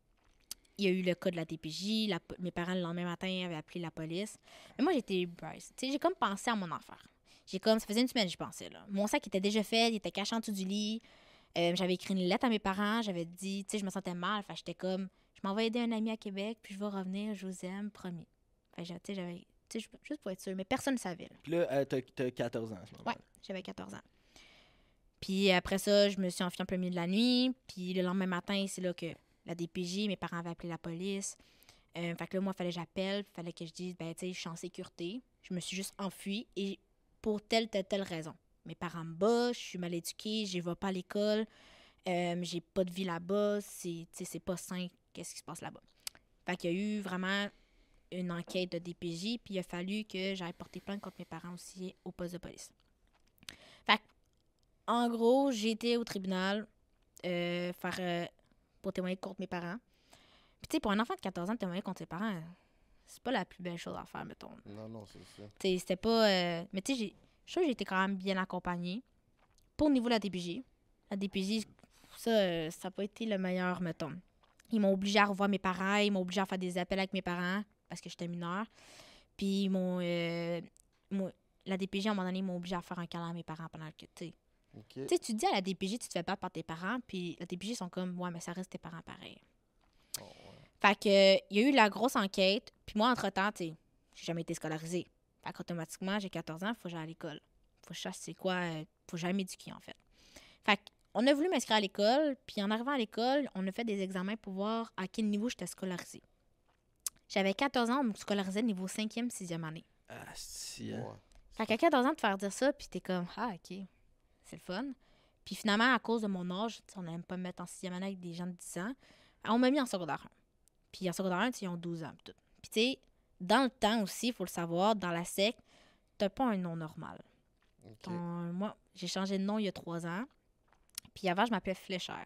il y a eu le cas de la DPJ. Mes parents, le lendemain matin, avaient appelé la police. Mais moi, j'étais Bryce. Tu sais, j'ai comme pensé à mon affaire. Ça faisait une semaine que j'y pensais, là. Mon sac était déjà fait, il était caché en dessous du lit. J'avais écrit une lettre à mes parents. J'avais dit, tu sais, je me sentais mal. Fait que j'étais comme, je m'en vais aider un ami à Québec, puis je vais revenir, je vous aime, promis. Fait que, tu sais, juste pour être sûre, mais personne ne savait, là. Puis là, t'as 14 ans à ce moment-là. Ouais, j'avais 14 ans. Puis après ça, je me suis enfuie en plein milieu de la nuit. Puis le lendemain matin, c'est là que la DPJ, mes parents avaient appelé la police. Fait que là, moi, il fallait que j'appelle. Il fallait que je dise, ben, tu sais, je suis en sécurité. Je me suis juste enfuie et pour telle raison. Mes parents me battent, je suis mal éduquée, je ne vais pas à l'école, j'ai pas de vie là-bas, c'est pas sain, qu'est-ce qui se passe là-bas. Fait qu'il y a eu vraiment une enquête de DPJ, puis il a fallu que j'aille porter plainte contre mes parents aussi au poste de police. Fait en gros, j'ai été au tribunal pour témoigner contre mes parents. Puis tu sais, pour un enfant de 14 ans, témoigner contre ses parents, c'est pas la plus belle chose à faire, mettons. Non, c'est ça. Tu sais, c'était pas... mais tu sais, je trouve que j'ai été quand même bien accompagnée. Pour au niveau de la DPJ, ça n'a pas été le meilleur, mettons. Ils m'ont obligé à revoir mes parents, ils m'ont obligé à faire des appels avec mes parents parce que j'étais mineure. Puis la DPJ, à un moment donné, ils m'ont obligé à faire un câlin à mes parents pendant que, tu sais. OK. Tu sais, tu dis à la DPJ, tu te fais battre par tes parents, puis la DPJ sont comme, ouais, mais ça reste tes parents pareil. Oh, ouais. Fait que, il y a eu la grosse enquête, puis moi, entre-temps, tu sais, j'ai jamais été scolarisée. Fait qu'automatiquement, j'ai 14 ans, faut que j'aille à l'école. Faut que je sache c'est quoi, faut que j'aille m'éduquer, en fait. Fait qu'on a voulu m'inscrire à l'école, puis en arrivant à l'école, on a fait des examens pour voir à quel niveau j'étais scolarisée. J'avais 14 ans, on me scolarisait niveau 5e, 6e année. Ah, si, Ouais. Fait qu'à 14 ans, de faire dire ça, puis t'es comme, ah, OK, c'est le fun. Puis finalement, à cause de mon âge, on n'aime pas me mettre en 6e année avec des gens de 10 ans, on m'a mis en secondaire 1. Puis en secondaire 1, ils ont 12 ans. Puis tu sais, dans le temps aussi, il faut le savoir, dans la secte, t'as pas un nom normal. OK. Moi, j'ai changé de nom il y a 3 ans. Puis avant, je m'appelais Fléchère.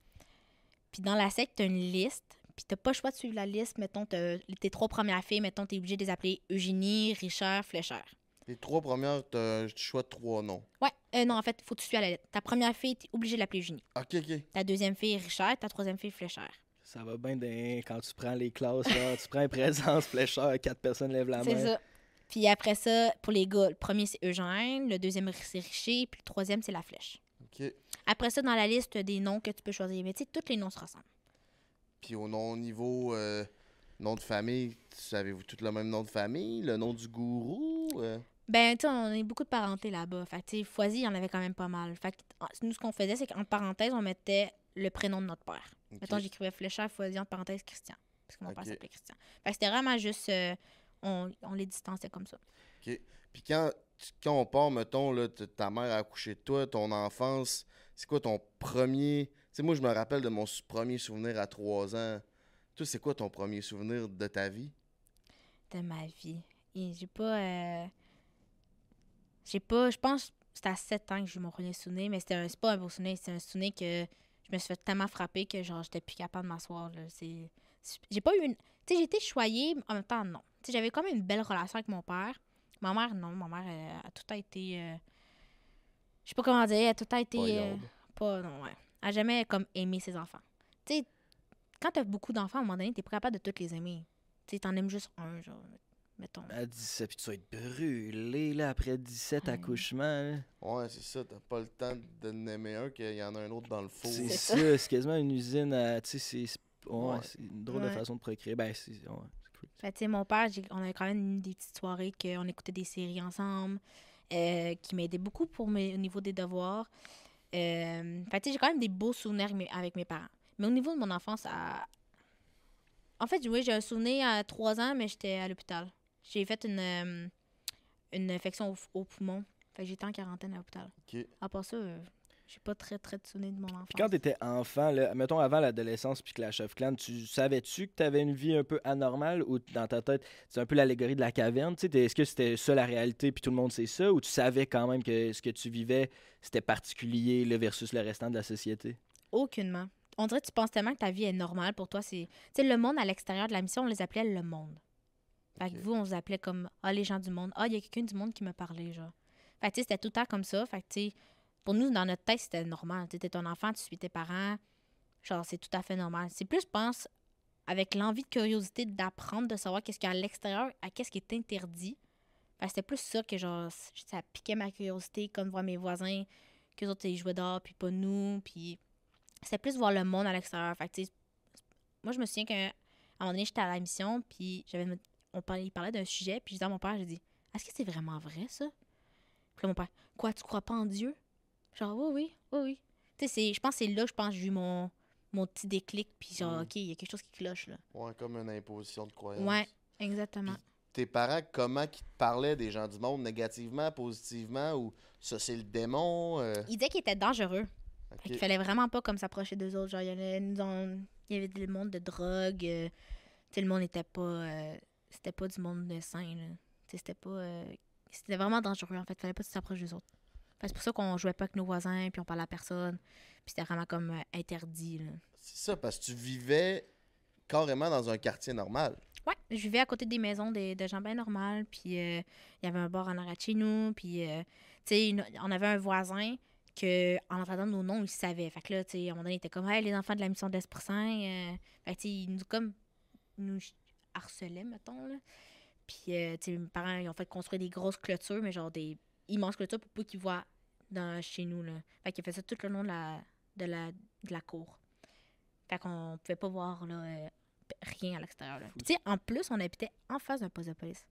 Puis dans la secte, t'as une liste. Puis t'as pas le choix de suivre la liste. Mettons, tes 3 premières filles, mettons, t'es obligé de les appeler Eugénie, Richard, Fléchère. Les 3 premières, t'as un choix de 3 noms. Ouais, non, en fait, faut que tu suives la lettre. Ta première fille, t'es obligé de l'appeler Eugénie. OK. Ta deuxième fille, Richard. Ta troisième fille, Fléchère. Ça va bien quand tu prends les classes, là, tu prends présence, flécheur, 4 personnes lèvent la main. C'est ça. Puis après ça, pour les gars, le premier, c'est Eugène. Le deuxième, c'est Richer. Puis le troisième, c'est La Flèche. OK. Après ça, dans la liste, t'as des noms que tu peux choisir. Mais tu sais, tous les noms se ressemblent. Puis au niveau nom de famille, savez-vous tout le même nom de famille? Le nom du gourou? Ben, tu sais, on a beaucoup de parenté là-bas. Fait que, tu sais, Foisy, il y en avait quand même pas mal. Fait que, nous, ce qu'on faisait, c'est qu'en parenthèse, on mettait le prénom de notre père. OK. Mettons, j'écrivais Fléchère, Foisy, entre parenthèses, Christian. Parce que mon père OK. s'appelait Christian. Fait que c'était vraiment juste... on les distançait comme ça. OK. Puis quand on part, mettons, là, ta mère a accouché de toi, ton enfance, c'est quoi ton premier... Tu sais, moi, je me rappelle de mon premier souvenir à 3 ans. Toi, c'est quoi ton premier souvenir de ta vie? De ma vie. Et j'ai pas... Je pense que c'était à 7 ans que j'ai eu mon premier souvenir, mais c'est pas un beau souvenir. C'est un souvenir que je me suis fait tellement frapper que genre j'étais plus capable de m'asseoir. J'ai pas eu une... Tu sais, j'ai été choyée, mais en même temps, non. Tu sais, j'avais quand même une belle relation avec mon père. Ma mère, non. Ma mère, elle a tout a été... je sais pas comment dire. Elle a tout a été... Pas garde. pas... Non, ouais. Elle a jamais, comme, aimé ses enfants. Tu sais, quand t'as beaucoup d'enfants, à un moment donné, t'es pas capable de tous les aimer. Tu sais, t'en aimes juste un, genre, mettons. À 17, puis tu vas être brûlé, là, après 17 Ouais. accouchements. Là. Ouais, c'est ça. T'as pas le temps de n'aimer un qu'il y en a un autre dans le four. C'est ça. ça, c'est quasiment une usine à... Tu sais, Ouais. c'est une drôle de Ouais. façon de procréer. Ben, c'est creepy. Fait tu sais, mon père, on avait quand même eu des petites soirées qu'on écoutait des séries ensemble, qui m'aidaient beaucoup au niveau des devoirs. Fait tu sais, j'ai quand même des beaux souvenirs avec mes parents. Mais au niveau de mon enfance, en fait, oui, j'ai un souvenir à 3 ans, mais j'étais à l'hôpital. J'ai fait une infection au poumon. Fait que j'étais en quarantaine à l'hôpital. OK. À part ça, j'ai pas très de souvenirs de mon enfance. Puis quand t'étais enfant, là, mettons avant l'adolescence puis Clash of Clans, tu savais-tu que t'avais une vie un peu anormale ou dans ta tête, c'est un peu l'allégorie de la caverne? Tu sais, est-ce que c'était ça la réalité puis tout le monde sait ça ou tu savais quand même que ce que tu vivais, c'était particulier là, versus le restant de la société? Aucunement. On dirait que tu penses tellement que ta vie est normale pour toi. Tu sais, le monde à l'extérieur de la mission, on les appelait le monde. Fait que Ok. vous, on vous appelait comme les gens du monde. Il y a quelqu'un du monde qui me parlait, genre. Fait que tu sais, c'était tout le temps comme ça. Fait que tu sais, pour nous, dans notre tête, c'était normal. Tu étais ton enfant, tu suis tes parents. Genre, c'est tout à fait normal. C'est plus, je pense, avec l'envie de curiosité d'apprendre, de savoir qu'est-ce qu'il y a à l'extérieur, à qu'est-ce qui est interdit. Fait que c'était plus ça que, genre, ça piquait ma curiosité, comme voir mes voisins, qu'eux autres, ils jouaient dehors, puis pas nous, puis... C'était plus voir le monde à l'extérieur. Fait que, tu sais, moi, je me souviens qu'à un moment donné, j'étais à la mission, puis il parlait d'un sujet, puis je disais à mon père, j'ai dit, est-ce que c'est vraiment vrai, ça? Puis là, mon père, quoi, tu crois pas en Dieu? Genre, oui. Tu sais, je pense que c'est là que j'ai eu mon petit déclic, puis genre, OK, il y a quelque chose qui cloche, là. Ouais, comme une imposition de croyance. Ouais, exactement. Puis tes parents, comment ils te parlaient des gens du monde, négativement, positivement, ou ça, c'est le démon? Il disait qu'il était dangereux. Ok. Fait qu'il fallait vraiment pas comme s'approcher d'eux autres. Genre, il y avait le monde de drogue. Tu sais, le monde n'était pas... c'était pas du monde de sain, là. Tu sais, c'était pas... c'était vraiment dangereux, en fait. Fallait pas que tu t'approches d'eux autres. Fait que c'est pour ça qu'on jouait pas avec nos voisins, puis on parlait à personne. Puis c'était vraiment comme interdit, là. C'est ça, parce que tu vivais carrément dans un quartier normal. Ouais, je vivais à côté des maisons de gens bien normales, puis il y avait un bar en arrière de chez nous, puis, tu sais, on avait un voisin que, en entendant nos noms, il savait. Fait que là, tu sais, à un moment donné, il était comme, hey, les enfants de la mission d'Esprit Saint. Fait que, tu sais, nous harcelait, mettons, là. Puis, tu sais, mes parents, ils ont fait construire des grosses clôtures, mais genre des immenses clôtures pour pas qu'ils voient chez nous, là. Fait qu'ils ont fait ça tout le long de la cour. Fait qu'on pouvait pas voir, là, rien à l'extérieur, là. Puis, tu sais, en plus, on habitait en face d'un poste de police.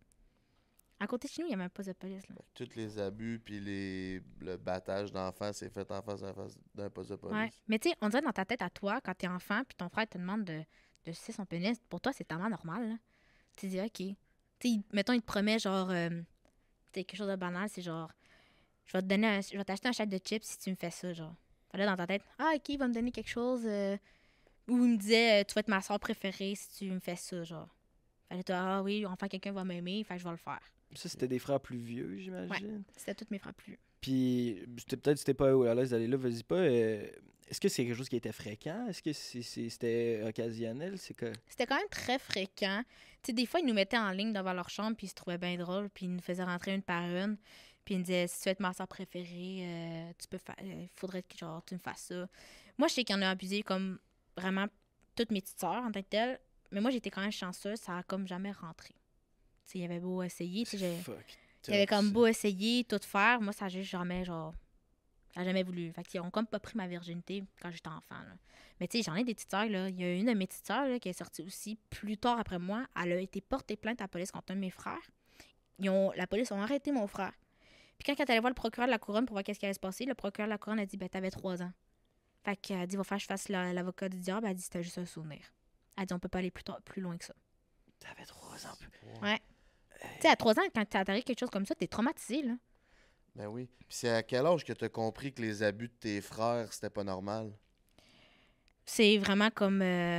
À côté de chez nous, il y avait un poste de police, là. Tous les abus puis le battage d'enfants, c'est fait en face d'un poste de police. Ouais. Mais tu sais, on dirait dans ta tête à toi, quand t'es enfant, puis ton frère te demande de sucer son pénis, pour toi, c'est tellement normal, là. Tu dis, OK. Tu sais, mettons, il te promet, genre, tu sais, quelque chose de banal, c'est genre, je vais t'acheter un chèque de chips si tu me fais ça, genre. Fait là, dans ta tête, ah, OK, il va me donner quelque chose. Ou il me disait, tu vas être ma soeur préférée si tu me fais ça, genre. Fait là, toi, ah oui, enfin, quelqu'un va m'aimer, fait que je vais le faire. Ça, c'était des frères plus vieux, j'imagine. Ouais, c'était tous mes frères plus vieux. Puis, peut-être c'était pas à l'aise d'aller là, vas-y pas. Est-ce que c'est quelque chose qui était fréquent? Est-ce que c'était occasionnel? C'était quand même très fréquent. Tu sais, des fois, ils nous mettaient en ligne devant leur chambre, puis ils se trouvaient bien drôles, puis ils nous faisaient rentrer une par une. Puis ils nous disaient, si tu veux être ma soeur préférée, il faudrait que genre, tu me fasses ça. Moi, je sais qu'il y en a abusé comme vraiment toutes mes petites sœurs en tant que telles, mais moi, j'étais quand même chanceuse, ça a comme jamais rentré. Tu sais, il y avait beau essayer, tu sais, il y avait comme beau essayer, tout faire, moi, ça a juste jamais, genre, ça a jamais voulu. Fait qu'ils ont comme pas pris ma virginité quand j'étais enfant, là. Mais tu sais, j'en ai des petites sœurs, là. Il y a une de mes petites sœurs, là, qui est sortie aussi plus tard après moi. Elle a été portée plainte à la police contre un de mes frères. La police a arrêté mon frère. Puis quand elle allait voir le procureur de la couronne pour voir qu'est-ce qui allait se passer, le procureur de la couronne a dit, ben, t'avais 3 ans. Fait qu'elle a dit, va faire que je fasse l'avocat du diable. Elle a dit, c'était juste un souvenir. Elle a dit, on peut pas aller plus loin que ça. T'avais 3 ans. Ouais. Tu sais, à 3 ans, quand t'arrives quelque chose comme ça, t'es traumatisé, là. Ben oui. Puis c'est à quel âge que t'as compris que les abus de tes frères, c'était pas normal? C'est vraiment comme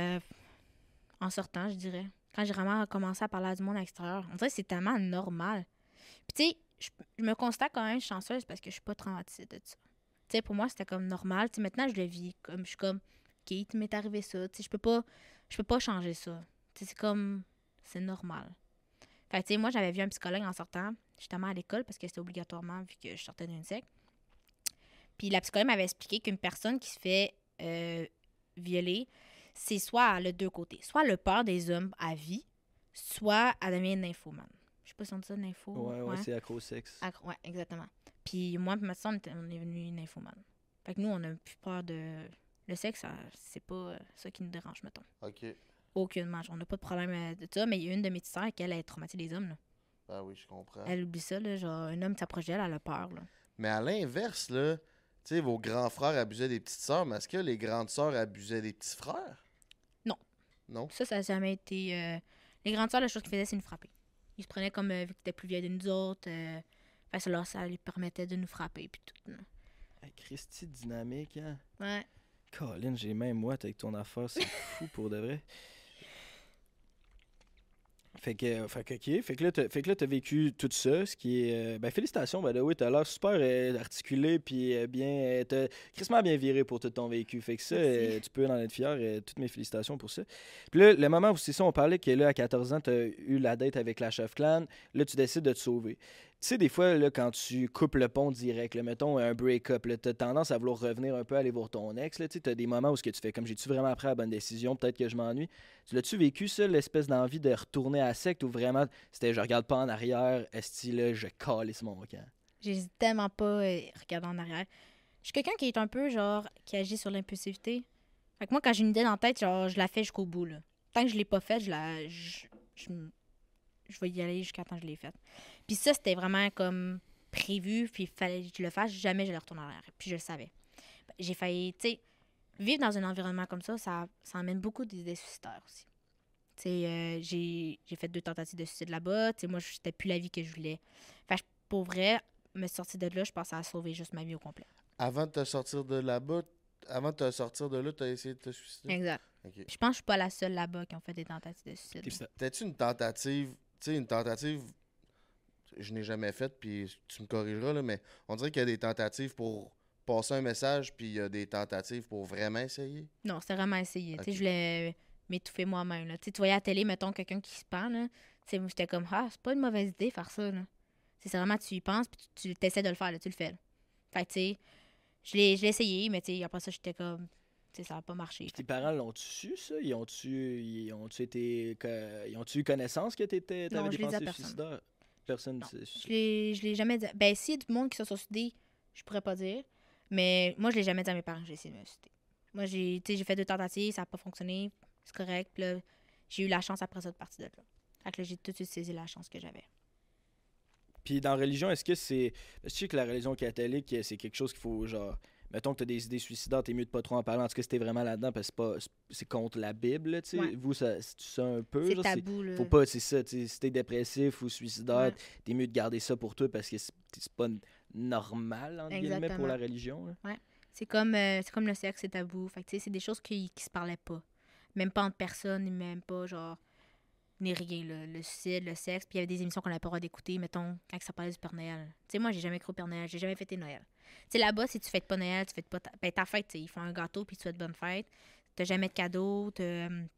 en sortant, je dirais. Quand j'ai vraiment commencé à parler à du monde à l'extérieur. On dirait que c'est tellement normal. Puis tu sais, je me constate quand même chanceuse parce que je suis pas traumatisée de ça. Tu sais, pour moi, c'était comme normal. Tu sais, maintenant, je le vis. Comme, je suis comme, OK, il m'est arrivé ça. Tu sais, je peux pas changer ça. Tu sais, c'est comme, c'est normal. Fait que, tu sais, moi, j'avais vu un psychologue en sortant, justement à l'école, parce que c'était obligatoirement vu que je sortais d'une secte. Puis la psychologue m'avait expliqué qu'une personne qui se fait violer, c'est soit elle a 2 côtés. Soit elle a peur des hommes à vie, soit elle devient une nymphomane. Je sais pas si on dit ça, nympho. Ouais, c'est accro-sexe. Ouais, exactement. Puis moi, ma soeur, on est venu nymphomane. Fait que nous, on a plus peur de... Le sexe, c'est pas ça qui nous dérange, mettons. OK. Aucunement. On n'a pas de problème de ça, mais il y a une de mes petites sœurs qui, elle est traumatisée des hommes, là. Ah oui, je comprends. Elle oublie ça, là. Genre, un homme s'approche d'elle, elle a peur, là. Mais à l'inverse, là, tu sais, vos grands frères abusaient des petites sœurs, mais est-ce que les grandes sœurs abusaient des petits frères? Non. Non? Ça n'a jamais été... Les grandes sœurs, la chose qu'ils faisaient, c'est nous frapper. Ils se prenaient comme, vu qu'ils étaient plus vieilles de nous autres, fait que ça leur permettait de nous frapper, puis tout. Là. Hey, Christy dynamique, hein? Ouais. Colin, j'ai même moi avec ton affaire, c'est fou pour de vrai. Fait que OK. Fait que là, t'as vécu tout ça, ce qui est... ben, félicitations, ben oui, t'as l'air super articulé, puis bien... t'as crissement bien viré pour tout ton vécu. Fait que ça, tu peux en être fier. Toutes mes félicitations pour ça. Puis là, le moment où c'est ça, on parlait que là, à 14 ans, t'as eu la date avec la chef clan. Là, tu décides de te sauver. Tu sais, des fois, là, quand tu coupes le pont direct, là, mettons un break-up, tu as tendance à vouloir revenir un peu, aller voir ton ex. Tu as des moments où tu fais comme j'ai-tu vraiment pris la bonne décision, peut-être que je m'ennuie. Tu l'as-tu vécu, ça, l'espèce d'envie de retourner à la secte ou vraiment c'était je regarde pas en arrière, esti là, je calisse mon camp? J'hésite tellement pas à regarder en arrière. Je suis quelqu'un qui est un peu, genre, qui agit sur l'impulsivité. Fait que moi, quand j'ai une idée dans la tête, genre, je la fais jusqu'au bout, là. Tant que je l'ai pas faite, je vais y aller jusqu'à temps que je l'ai faite. Puis ça, c'était vraiment comme prévu, puis il fallait que je le fasse, jamais je le retourne en arrière. Puis je le savais. J'ai failli, tu sais, vivre dans un environnement comme ça amène beaucoup d'idées suicidaires aussi. Tu sais, j'ai fait 2 tentatives de suicide là-bas. Tu sais, moi, c'était plus la vie que je voulais. Fait que pour vrai, me sortir de là, je pensais à sauver juste ma vie au complet. Avant de te sortir de là-bas, t'as essayé de te suicider? Exact. OK. Je pense que je suis pas la seule là-bas qui ont fait des tentatives de suicide. T'as-tu une tentative, je n'ai jamais faite, puis tu me corrigeras, là, mais on dirait qu'il y a des tentatives pour passer un message, puis il y a des tentatives pour vraiment essayer? Non, c'était vraiment essayer. Ok. Tu sais, je voulais m'étouffer moi-même. Là. Tu voyais à la télé, mettons, quelqu'un qui se pend, là. J'étais comme, c'est pas une mauvaise idée faire ça. Là. C'est vraiment, tu y penses, puis tu essaies de le faire, là, tu le fais. Là. Fait que, tu sais, je l'ai essayé, mais tu sais, après ça, j'étais comme, tu sais, ça n'a pas marché. Puis tes parents l'ont-tu su, ça? Ils ont-tu eu connaissance que t'avais Non, des je l'ai dit à pensées personne. suicidaires? Personne Non, ne sait. je l'ai jamais dit. Ben, s'il y a du monde qui se sont suicidés, je pourrais pas dire. Mais moi, je l'ai jamais dit à mes parents que j'ai essayé de me suicider. Moi, j'ai fait 2 tentatives, ça n'a pas fonctionné, c'est correct. Puis là, j'ai eu la chance après ça de partir de là. Fait que là, j'ai tout de suite saisi la chance que j'avais. Puis dans la religion, est-ce que c'est... Je sais que la religion catholique, c'est quelque chose qu'il faut, genre... Mettons que t'as des idées suicidaires, t'es mieux de pas trop en parler. En tout cas, si t'es vraiment là-dedans, parce que c'est contre la Bible, là, tu sais. Ouais. Vous, c'est ça un peu? C'est genre, tabou, là. Faut pas, c'est ça, tu sais, si t'es dépressif ou suicidaire, Ouais. t'es mieux de garder ça pour toi parce que c'est pas normal, entre guillemets, pour Exactement. la religion. Là. C'est comme le sexe, c'est tabou. Fait que, tu sais, c'est des choses qui se parlaient pas. Même pas entre personnes, ni même pas, genre, ni rien, là. Le suicide, le sexe. Puis il y avait des émissions qu'on n'avait pas le droit d'écouter, mettons, quand ça parlait du Père Noël. Tu sais, moi, j'ai jamais cru au Père Noël. J'ai jamais fêté Noël. Tu sais, là-bas, si tu fêtes pas Noël, tu fêtes pas ta fête, tu sais, ils font un gâteau, puis tu fêtes bonne fête. T'as jamais de cadeau, tu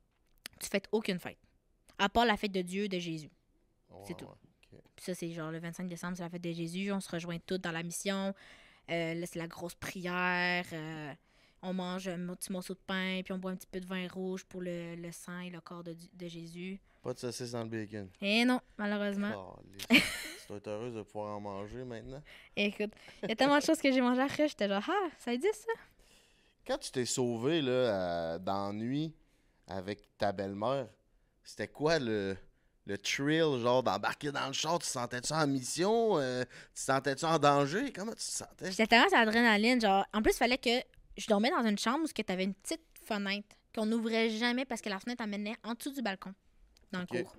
fêtes aucune fête. À part la fête de Dieu, de Jésus. C'est tout. Ok. Puis ça, c'est genre le 25 décembre, c'est la fête de Jésus. On se rejoint toutes dans la mission. Là, c'est la grosse prière. On mange un petit morceau de pain, puis on boit un petit peu de vin rouge pour le sang et le corps de Jésus. Pas de saucisse dans le bacon. Et non, malheureusement. Tu dois être heureuse de pouvoir en manger maintenant. Écoute, il y a tellement de choses que j'ai mangées après, j'étais genre, ça existe ça? Quand tu t'es sauvé là, dans la nuit avec ta belle-mère, c'était quoi le thrill, genre d'embarquer dans le char? Tu te sentais-tu en mission? Tu te sentais-tu en danger? Comment tu te sentais? J'étais tellement sur l'adrénaline, genre, en plus, il fallait que je dormais dans une chambre où tu avais une petite fenêtre qu'on n'ouvrait jamais parce que la fenêtre amenait en dessous du balcon, dans le cours.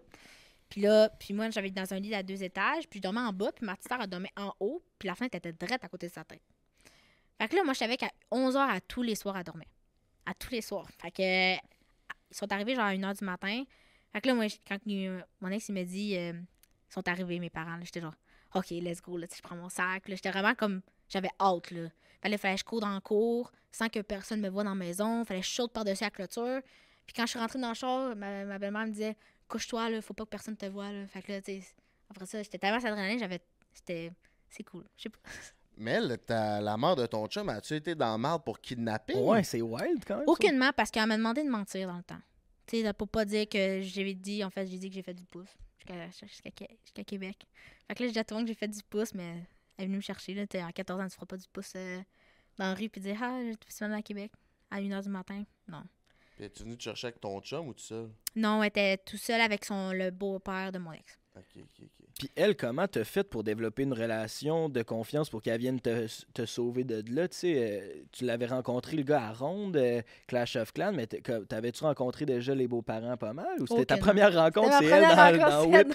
Puis moi, j'avais dans un lit à 2 étages, puis je dormais en bas, puis ma petite sœur, elle dormait en haut, puis la fenêtre était droite à côté de sa tête. Fait que là, moi, je savais qu'à 11h, à tous les soirs, elle dormait. À tous les soirs. Fait que, ils sont arrivés genre à 1h du matin. Fait que là, moi, quand mon ex, il m'a dit, ils sont arrivés, mes parents, là, j'étais genre, OK, let's go, là, je prends mon sac. Là, j'étais vraiment comme, j'avais hâte, là. Fallait que je cours dans le cours, sans que personne me voie dans la maison. Fallait que je saute par-dessus la clôture. Puis quand je suis rentrée dans le char, ma belle-mère me disait, couche-toi, là, faut pas que personne te voie, là. Fait que là, tu sais, après ça, j'étais tellement adrénaline, c'est cool. Je sais pas. Mais la mère de ton chum, as-tu été dans le marde pour kidnapper? Ouais, c'est wild quand même. ça. Aucunement, parce qu'elle m'a demandé de mentir dans le temps. Tu sais, pour pas dire que j'ai dit que j'ai fait du pouce jusqu'à Québec. Fait que là, j'ai déjà trouvé que j'ai fait du pouce, mais elle est venue me chercher, là. À 14 ans, tu feras pas du pouce dans la rue, puis dire, je suis venue à Québec à 1h du matin. Non. Puis es-tu venu te chercher avec ton chum ou tout seul? Non, elle était tout seule avec le beau-père de mon ex. Ok. Puis elle, comment t'as fait pour développer une relation de confiance pour qu'elle vienne te sauver de là? Tu sais, tu l'avais rencontré, le gars, à Ronde, Clash of Clans, mais t'avais-tu rencontré déjà les beaux-parents pas mal? Ou c'était ta première rencontre, c'est elle dans Whip?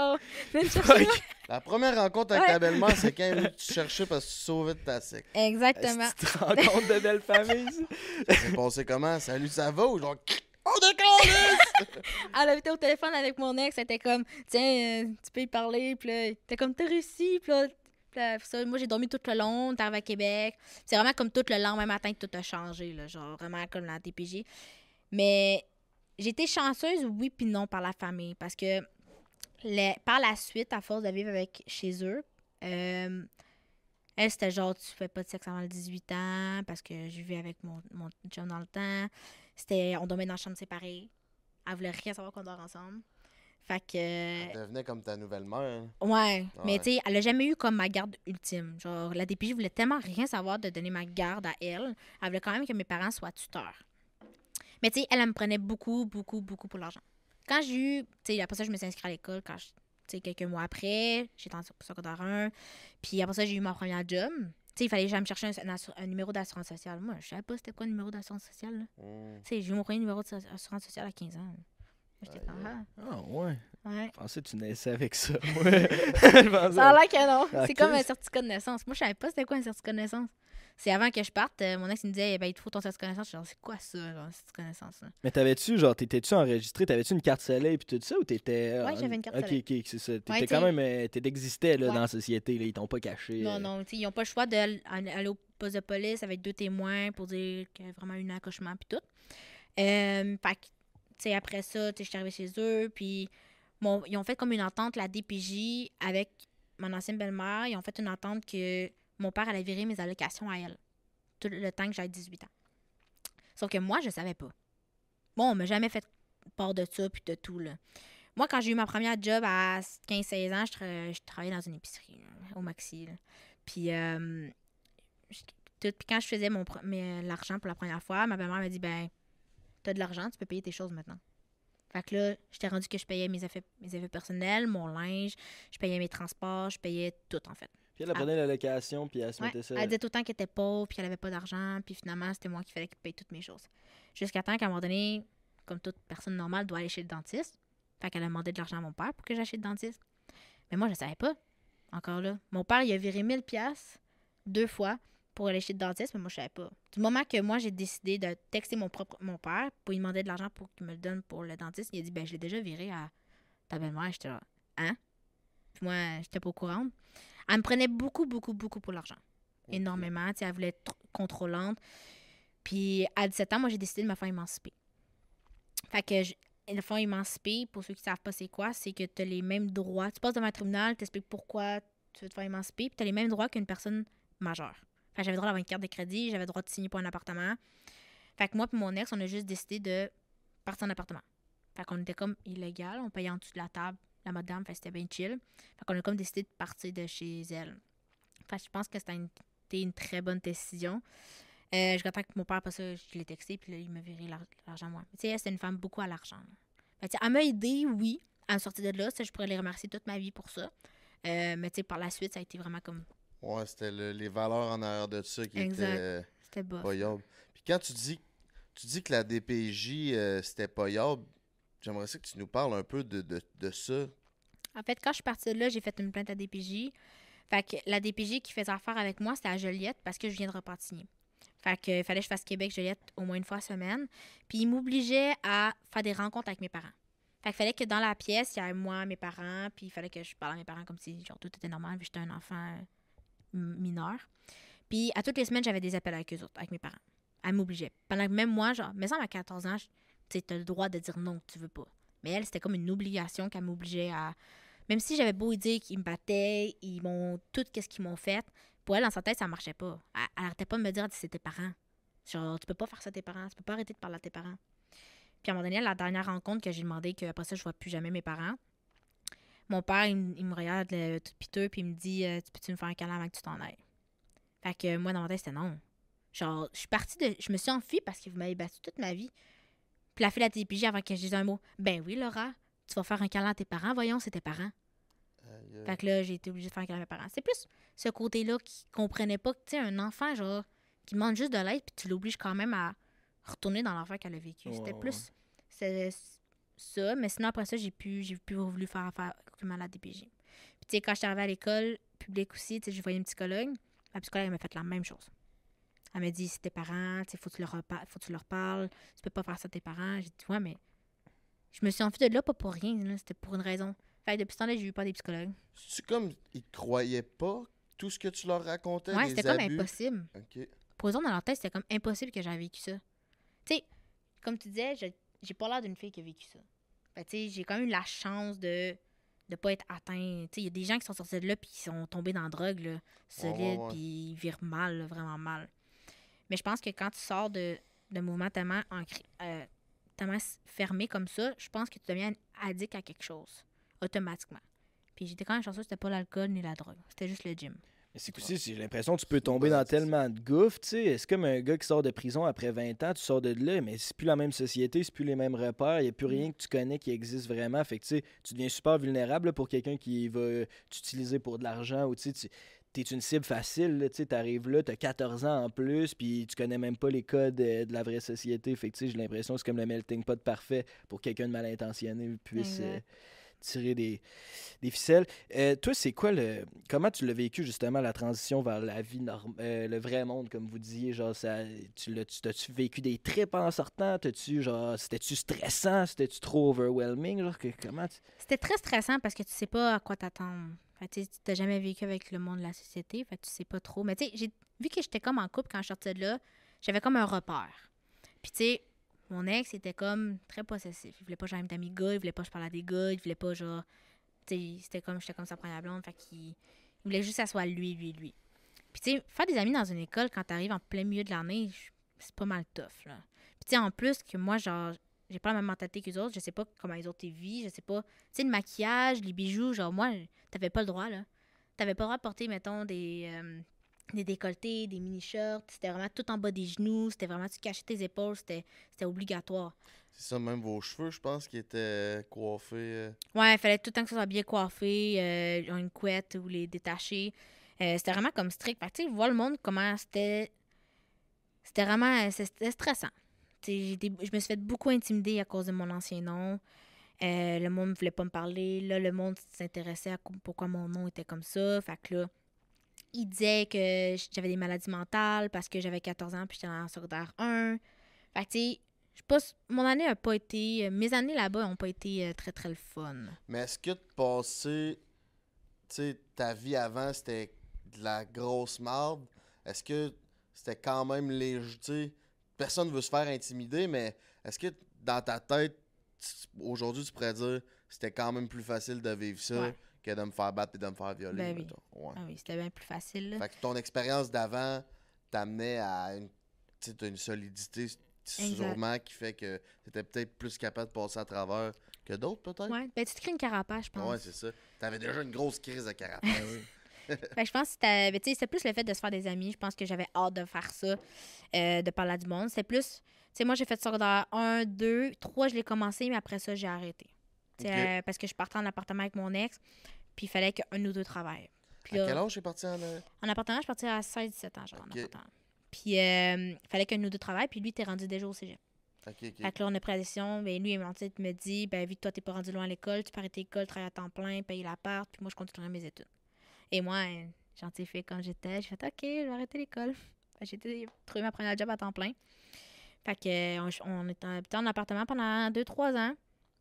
La La première rencontre avec ta belle-mère, c'est quand elle est venue te chercher parce que tu sauvais de ta secte. Exactement. Tu te rends compte de belle famille, ça? Ça s'est passé comment? Salut, ça va? Ou genre, on décolle! Elle avait été au téléphone avec mon ex, elle était comme, tiens, tu peux y parler, puis là, t'es comme, t'as réussi, puis là, ça, moi j'ai dormi tout le long, t'es arrivé à Québec. C'est vraiment comme tout le lendemain matin que tout a changé, là, genre vraiment comme la DPJ. Mais j'ai été chanceuse, oui puis non, par la famille, parce que par la suite, à force de vivre chez eux, elle, c'était genre, tu fais pas de sexe avant le 18 ans, parce que je vivais avec mon chum dans le temps. On dormait dans la chambre séparée. Elle voulait rien savoir qu'on dort ensemble. Fait que... Elle devenait comme ta nouvelle mère. Ouais, mais tu sais, elle a jamais eu comme ma garde ultime. Genre, la DPJ voulait tellement rien savoir de donner ma garde à elle. Elle voulait quand même que mes parents soient tuteurs. Mais tu sais, elle me prenait beaucoup, beaucoup, beaucoup pour l'argent. Quand j'ai eu... Tu sais, après ça, je me suis inscrite à l'école quelques mois après. J'étais en secondaire 1. Puis après ça, j'ai eu ma première job. Tu sais, il fallait que j'aille me chercher un numéro d'assurance sociale. Moi, je savais pas c'était quoi le numéro d'assurance sociale. Tu sais, j'ai eu mon premier numéro d'assurance sociale à 15 ans. J'étais comme, Ah, ouais. Ouais. Je pensais que tu naissais avec ça, moi. Je pensais... Ça a l'air que non. Ok. C'est comme un certificat de naissance. Moi, je savais pas c'était quoi un certificat de naissance. C'est avant que je parte, mon ex il me disait, il te faut ton certificat de naissance. Je suis genre, c'est quoi ça, genre, un certificat de naissance? Là? Mais t'étais-tu enregistré? T'avais-tu une carte soleil puis tout ça ou t'étais... Ouais, j'avais une carte soleil. Ok, c'est ça. T'étais Ouais, quand même... T'existais là, Ouais. dans la société, là, ils t'ont pas caché. Non, ils n'ont pas le choix d'aller au poste de police avec 2 témoins pour dire qu'il y a vraiment eu un accouchement puis tout. Fait que, sais, après ça, je suis arrivée chez eux, puis ils ont fait comme une entente, la DPJ, avec mon ancienne belle-mère. Ils ont fait une entente que mon père allait virer mes allocations à elle, tout le temps que j'avais 18 ans. Sauf que moi, je savais pas. Bon, on m'a jamais fait part de ça, puis de tout, là. Moi, quand j'ai eu ma première job à 15-16 ans, je travaillais dans une épicerie, là, au Maxi, là. Puis, puis quand je faisais l'argent pour la première fois, ma belle-mère m'a dit, ben, t'as de l'argent, tu peux payer tes choses maintenant. Fait que là, j'étais rendu que je payais mes effets personnels, mon linge, je payais mes transports, je payais tout, en fait. Puis elle prenait la location, puis elle se mettait ça. Elle disait tout le temps qu'elle était pauvre, puis qu'elle avait pas d'argent, puis finalement, c'était moi qui fallait payer toutes mes choses. Jusqu'à temps qu'à un moment donné, comme toute personne normale, doit aller chez le dentiste. Fait qu'elle a demandé de l'argent à mon père pour que j'achète le dentiste. Mais moi, je savais pas. Encore là. Mon père, il a viré 1000$ 2 fois pour aller chez le dentiste, mais moi, je savais pas. Du moment que moi, j'ai décidé de texter mon père pour lui demander de l'argent pour qu'il me le donne pour le dentiste, il a dit, ben, je l'ai déjà viré à ta belle-mère. J'étais là, hein? Puis moi, j'étais pas au courant. Elle me prenait beaucoup, beaucoup, beaucoup pour l'argent. Okay. Énormément. Elle voulait être contrôlante. Puis à 17 ans, moi, j'ai décidé de me faire émanciper. Fait que le faire émanciper, pour ceux qui savent pas c'est quoi, c'est que tu as les mêmes droits. Tu passes devant un tribunal, tu expliques pourquoi tu veux te faire émanciper, puis tu as les mêmes droits qu'une personne majeure. Fait que j'avais le droit d'avoir une carte de crédit, j'avais le droit de signer pour un appartement. Fait que moi et mon ex, on a juste décidé de partir en appartement. Fait qu'on était comme illégal, on payait en dessous de la table. La madame, c'était bien chill. Fait qu'on a comme décidé de partir de chez elle. Fait que je pense que c'était une très bonne décision. Je regrette que mon père, après ça, je l'ai texté, puis là, il m'a viré l'argent à moi. Tu sais, elle, c'était une femme beaucoup à l'argent. Fait elle m'a aidé, oui, à me sortir de là. Ça, je pourrais les remercier toute ma vie pour ça. Mais tu sais, par la suite, ça a été vraiment comme... Ouais, c'était les valeurs en arrière de ça qui étaient c'était bof. Pas yable. Puis quand tu dis que la DPJ, c'était pas yable, j'aimerais ça que tu nous parles un peu de ça. En fait, quand je suis partie de là, j'ai fait une plainte à DPJ. Fait que la DPJ qui faisait affaire avec moi, c'était à Joliette parce que je viens de Repentigny. Fait que fallait que je fasse Québec-Joliette au moins une fois semaine. Puis il m'obligeait à faire des rencontres avec mes parents. Fait qu'il fallait que dans la pièce, il y ait moi, mes parents, puis il fallait que je parle à mes parents comme si genre tout était normal, vu que j'étais un enfant mineur. Puis à toutes les semaines, j'avais des appels avec eux autres, avec mes parents. Elle m'obligeait. Pendant que même moi, genre, mais ça, à 14 ans, tu sais, t'as le droit de dire non, tu veux pas. Mais elle, c'était comme une obligation qu'elle m'obligeait à... Même si j'avais beau dire qu'ils me battaient, ils m'ont... Tout ce qu'ils m'ont fait, pour elle, dans sa tête, ça marchait pas. Elle arrêtait pas de me dire c'est tes parents. Genre, tu peux pas faire ça à tes parents. Tu peux pas arrêter de parler à tes parents. Puis à un moment donné, la dernière rencontre que j'ai demandé qu'après ça, je vois plus jamais mes parents, mon père, il me regarde tout piteux, puis il me dit tu peux-tu me faire un câlin avant que tu t'en ailles? Fait que moi, dans ma tête, c'était non. Genre, je me suis enfuie parce que vous m'avez battu toute ma vie. Puis la fille de la DPJ, avant que je dise un mot, ben oui, Laura, tu vas faire un câlin à tes parents, voyons, c'est tes parents. Fait que là, j'ai été obligée de faire un câlin à mes parents. C'est plus ce côté-là qui comprenait pas que, tu sais, un enfant, genre, qui demande juste de l'aide, puis tu l'obliges quand même à retourner dans l'enfer qu'elle a vécu. Ouais, C'était plus ça, mais sinon, après ça, j'ai plus voulu faire affaire à la DPJ. Puis, tu sais, quand j'étais arrivée à l'école publique aussi, tu sais, je voyais une psychologue. La psychologue, elle m'a fait la même chose. Elle m'a dit, c'est tes parents, tu sais, faut que tu leur parles, tu peux pas faire ça à tes parents. J'ai dit, ouais, mais je me suis enfuie de là, pas pour rien, là, c'était pour une raison. Fait que depuis ce temps-là, j'ai eu pas des psychologues. C'est comme, ils te croyaient pas tout ce que tu leur racontais, ouais, des c'était abus? comme impossible. OK. Pour eux autres, dans leur tête, c'était comme impossible que j'avais vécu ça. Tu sais, comme tu disais, j'ai pas l'air d'une fille qui a vécu ça. Fait tu sais, j'ai quand même eu la chance de pas être atteint. Tu sais, il y a des gens qui sont sortis de là puis qui sont tombés dans la drogue, là, solide, puis ils virent mal, là, vraiment mal. Mais je pense que quand tu sors de mouvements tellement fermés comme ça, je pense que tu deviens addict à quelque chose, automatiquement. Puis j'étais quand même chanceuse, c'était pas l'alcool ni la drogue. C'était juste le gym. Mais c'est aussi, j'ai l'impression que tu peux tomber dans tellement de gouffres, tu sais. C'est comme un gars qui sort de prison après 20 ans, tu sors de là, mais c'est plus la même société, c'est plus les mêmes repères, il n'y a plus rien que tu connais qui existe vraiment. Fait que, tu sais, tu deviens super vulnérable là, pour quelqu'un qui va t'utiliser pour de l'argent ou, tu sais, t'es une cible facile, tu sais, t'arrives là, t'as 14 ans en plus, puis tu connais même pas les codes de la vraie société. Fait que, tu sais, j'ai l'impression que c'est comme le melting pot parfait pour quelqu'un de mal intentionné puisse... tirer des ficelles. Toi, c'est quoi comment tu l'as vécu justement la transition vers la vie le vrai monde, comme vous disiez, genre t'as-tu vécu des trips en sortant? C'était-tu stressant? C'était-tu trop overwhelming? Genre, C'était très stressant parce que tu sais pas à quoi t'attendre. Fait tu t'as jamais vécu avec le monde de la société, fait tu sais pas trop. Mais tu sais, vu que j'étais comme en couple quand je sortais de là, j'avais comme un repère. Puis tu sais, mon ex était comme très possessif. Il voulait pas que j'aille d'amis gars, il voulait pas que je parle à des gars, il voulait pas genre... Tu sais, j'étais comme sa première blonde, fait qu'il voulait juste que ça soit lui. Puis tu sais, faire des amis dans une école quand t'arrives en plein milieu de l'année, c'est pas mal tough, là. Puis tu sais, en plus que moi, genre, j'ai pas la même mentalité que les autres, je sais pas comment les autres vivent, je sais pas... Tu sais, le maquillage, les bijoux, genre, moi, t'avais pas le droit, là. T'avais pas le droit de porter, mettons, des décolletés, des mini-shirts. C'était vraiment tout en bas des genoux. C'était vraiment, tu cachais tes épaules. C'était obligatoire. C'est ça, même vos cheveux, je pense, qui étaient coiffés. Ouais, il fallait tout le temps que ça soit bien coiffé, une couette ou les détacher. C'était vraiment comme strict. Fait que, tu sais, voir le monde, comment c'était... C'était vraiment... C'était stressant. Tu sais, je me suis fait beaucoup intimider à cause de mon ancien nom. Le monde ne voulait pas me parler. Là, le monde s'intéressait à pourquoi mon nom était comme ça. Fait que là, il disait que j'avais des maladies mentales parce que j'avais 14 ans puis j'étais en secondaire 1. Fait que, tu sais, mon année a pas été... mes années là-bas n'ont pas été très, très le fun. Mais est-ce que de passer, tu sais, ta vie avant, c'était de la grosse marde? Est-ce que c'était quand même léger, tu sais? Personne veut se faire intimider, mais est-ce que dans ta tête, aujourd'hui, tu pourrais dire c'était quand même plus facile de vivre ça Ouais. que de me faire battre et de me faire violer? Ben oui. Mettons? Ouais. Ah oui, c'était bien plus facile, là. Fait que ton expérience d'avant t'amenait à une solidité sûrement qui fait que t'étais peut-être plus capable de passer à travers que d'autres, peut-être? Ouais, ben tu te crées une carapace, je pense. Ouais, c'est ça. T'avais déjà une grosse crise de carapace. Fait que je pense que c'était plus le fait de se faire des amis. Je pense que j'avais hâte de faire ça, de parler à du monde. C'est plus... Tu sais, moi, j'ai fait secondaire 1, 2, 3, je l'ai commencé, mais après ça, j'ai arrêté. Ok. Parce que je partais en appartement avec mon ex, puis il fallait qu'un ou deux travaillent. Puis À là, quel âge t'es parti en appartement, je suis partie à 16-17 ans, genre, en Ok. appartement. Puis il fallait qu'un ou deux travaillent, puis lui, t'es rendu déjà au cégep. Ok. Fait que là, on a pris la décision. Ben, lui, il me dit, ben, vu que toi, t'es pas rendu loin à l'école, tu peux arrêter l'école, travailler à temps plein, payer l'appart, puis moi, je continuerai mes études. Et moi, gentil fait quand j'étais, j'ai fait, OK, je vais arrêter l'école. J'ai trouvé ma première job à temps plein. Fait que, on était en appartement pendant 2-3 ans.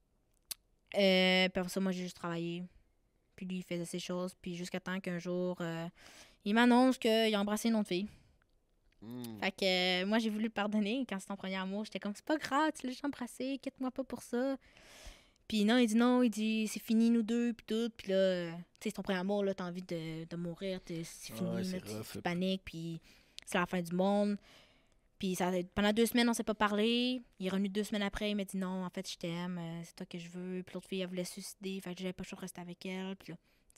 Puis après ça, moi, j'ai juste travaillé. Puis lui, il faisait ses choses. Puis jusqu'à temps qu'un jour, il m'annonce qu'il a embrassé une autre fille. Fait que moi, j'ai voulu le pardonner quand c'était ton premier amour. J'étais comme, c'est pas grave, tu l'as juste embrassé, quitte-moi pas pour ça. Puis non, il dit, c'est fini, nous deux, puis tout. Puis là, tu sais, c'est ton premier amour, là, t'as envie de mourir, c'est fini, Ouais, là, c'est tu rough. paniques, puis c'est la fin du monde. Puis pendant 2 semaines, on s'est pas parlé. Il est revenu 2 semaines après, il m'a dit non, en fait, je t'aime, c'est toi que je veux. Puis l'autre fille, elle voulait se suicider, fait que j'avais pas le choix de rester avec elle. Puis là,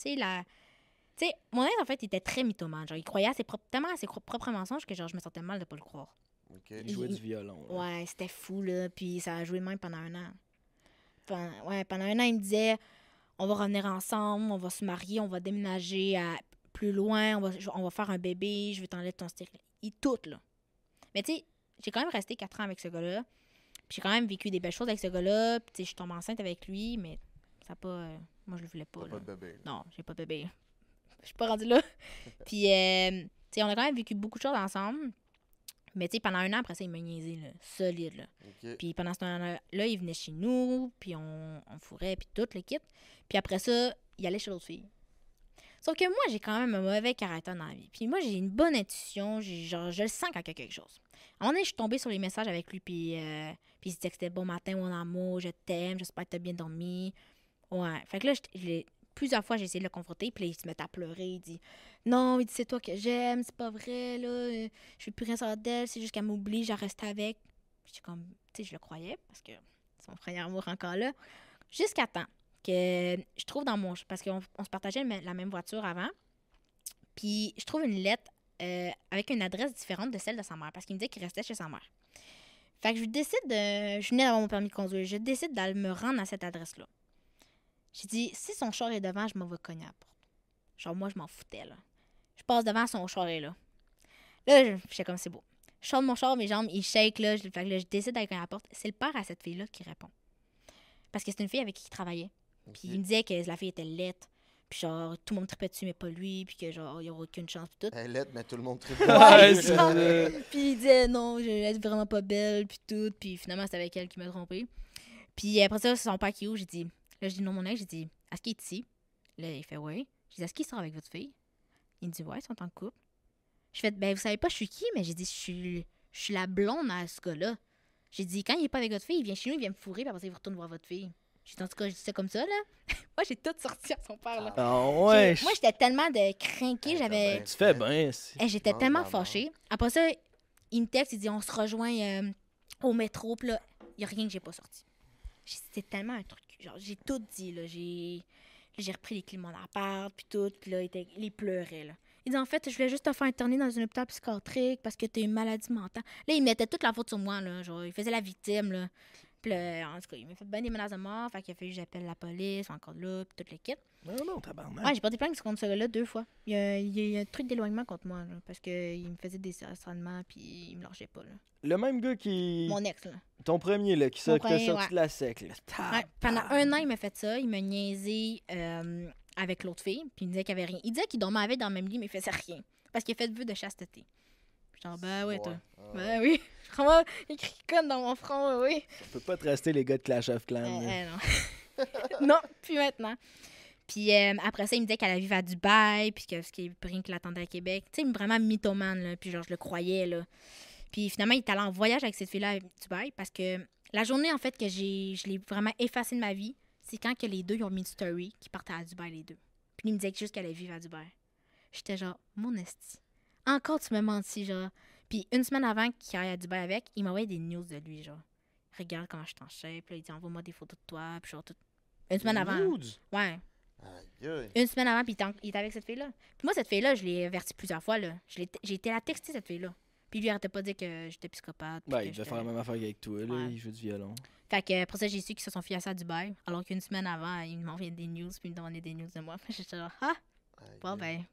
tu sais, mon ex, en fait, il était très mythomane. Genre, il croyait tellement à ses propres mensonges que genre, je me sentais mal de pas le croire. Ok. Il jouait du violon. là. Ouais, c'était fou, là. Puis ça a joué même pendant un an. Pendant un an, il me disait on va revenir ensemble, on va se marier, on va déménager plus loin, on va faire un bébé, je vais t'enlever ton style. Tout, là. Mais tu sais, j'ai quand même resté 4 ans avec ce gars-là. Puis j'ai quand même vécu des belles choses avec ce gars-là. Puis tu sais, je suis tombée enceinte avec lui, mais ça n'a pas... moi, je le voulais pas, T'as là. pas de bébé. Non, j'ai pas de bébé. Je suis pas rendue là. Puis, tu sais, on a quand même vécu beaucoup de choses ensemble. Mais tu sais, pendant un an, après ça, il m'a niaisé, là, solide, là. Ok. Puis pendant ce temps-là, il venait chez nous, puis on fourrait, puis tout, le kit. Puis après ça, il allait chez l'autre fille. Sauf que moi, j'ai quand même un mauvais caractère dans la vie. Puis moi, j'ai une bonne intuition, genre, je le sens quand il y a quelque chose. À un moment donné, je suis tombée sur les messages avec lui, puis il se textait « Bon matin, mon amour, je t'aime, j'espère que t'as bien dormi. » Ouais. Fait que là, plusieurs fois, j'ai essayé de le confronter, puis là, il se met à pleurer, il dit « Non, il dit c'est toi que j'aime, c'est pas vrai, là, je veux plus rien savoir d'elle, c'est juste qu'elle m'oublie, j'en reste avec. » Puis je comme, tu sais, je le croyais, parce que son premier amour encore là. Jusqu'à temps que je trouve dans mon... Parce qu'on se partageait la même voiture avant. Puis je trouve une lettre avec une adresse différente de celle de sa mère, parce qu'il me disait qu'il restait chez sa mère. Fait que je venais d'avoir mon permis de conduire, je décide d'aller me rendre à cette adresse-là. J'ai dit, si son char est devant, je m'en vais cogner à la porte. Genre, moi, je m'en foutais, là. Je passe devant, son char est là. Là, j'étais comme, c'est beau. Je sors de mon char, mes jambes, ils shake, là. Fait que là, je décide d'aller cogner à la porte. C'est le père à cette fille-là qui répond. Parce que c'est une fille avec qui il travaillait. Puis il me disait que la fille était laide. Puis genre, tout le monde tripait dessus, mais pas lui. Puis que genre, il n'y aura aucune chance. Puis tout. Elle est laide, mais tout le monde tripe. Ouais, c'est c'est ça. ça. Puis il disait non, elle est vraiment pas belle. Puis tout. Puis finalement, c'est avec elle qui m'a trompé. Puis après ça, c'est son père qui est où? J'ai dit, là, je dis non, mon ex. J'ai dit, est-ce qu'il est ici? Là, il fait oui. J'ai dit, est-ce qu'il sort avec votre fille? Il me dit, ouais, ils sont en couple. Je fais, ben, vous savez pas, je suis qui? Mais j'ai dit, je suis la blonde à ce gars-là. J'ai dit, quand il est pas avec votre fille, il vient chez nous, il vient me fourrer, puis après ça, il retourne voir votre fille. J'ai dit, en tout cas, je dis ça comme ça, là. Moi, j'ai tout sorti à son père, là. Ah ouais. Moi, j'étais tellement de crinquée, j'avais... Tu fais bien. J'étais Non, tellement maman. fâchée. Après ça, il me texte, il dit, on se rejoint au métro, puis là, il n'y a rien que j'ai pas sorti. C'était tellement un truc. Genre, j'ai tout dit, là. J'ai repris les clés de mon appart, puis tout, puis là, il pleurait, là. Il dit, en fait, je voulais juste te faire interner dans un hôpital psychiatrique parce que t'as une maladie mentale. Là, il mettait toute la faute sur moi, là. Genre, il faisait la victime, là. Puis là, en tout cas, il m'a fait bien des menaces de mort. Fait qu'il a fallu que j'appelle la police, encore là, puis toute l'équipe. Non, tabarnak. Ouais, j'ai porté plainte contre ce gars-là 2 fois. Il y a un truc d'éloignement contre moi, là, parce qu'il me faisait des harcèlements, puis il me lâchait pas, là. Le même gars qui... Mon ex, là. Ton premier, là, qui Mon t'a premier, sorti ouais. de la sec, là. Ouais, pendant 1 an, il m'a fait ça. Il m'a niaisé avec l'autre fille, puis il me disait qu'il y avait rien. Il disait qu'il dormait avec dans le même lit, mais il faisait rien. Parce qu'il a fait vœu de chasteté. Puis genre, ben ouais, toi. Ben oui. Vraiment écrit conne dans mon front, oui. On peut pas te rester les gars de Clash of Clans. là. Non. Non, puis maintenant. Puis après ça, il me disait qu'elle allait vivre à Dubaï, puis que ce qui est rien qui l'attendait à Québec. Tu sais, vraiment mythomane, là. Puis genre, je le croyais, là. Puis finalement, il est allé en voyage avec cette fille-là à Dubaï, parce que la journée, en fait, que je l'ai vraiment effacée de ma vie, c'est quand que les deux, ils ont mis une story qui partaient à Dubaï, les deux. Puis il me disait juste qu'elle allait vivre à Dubaï. J'étais genre, mon esti. Encore, tu me mentis, genre. Puis une semaine avant qu'il aille à Dubaï avec, il m'envoyait des news de lui, genre. Regarde comment je t'en shape. Puis là, il dit, envoie-moi des photos de toi. Puis genre, tout. Une semaine avant. Nudes? Ouais. Aïe, aïe. Une semaine avant, puis il était avec cette fille-là. Puis moi, cette fille-là, je l'ai avertie plusieurs fois, là. J'ai été la texter, cette fille-là. Puis lui, il arrêtait pas de dire que j'étais psychopathe. puis Ben, que il devait j'étais- faire la même affaire qu'avec toi, là. Ouais. Il joue du violon. Fait que après ça, j'ai su qu'ils se sont fiancés à Dubaï. Alors qu'une semaine avant, il m'envoyait des news, puis il me demandait des news de moi. Puis j'étais genre, ah, Aïe, bon, aïe. ben.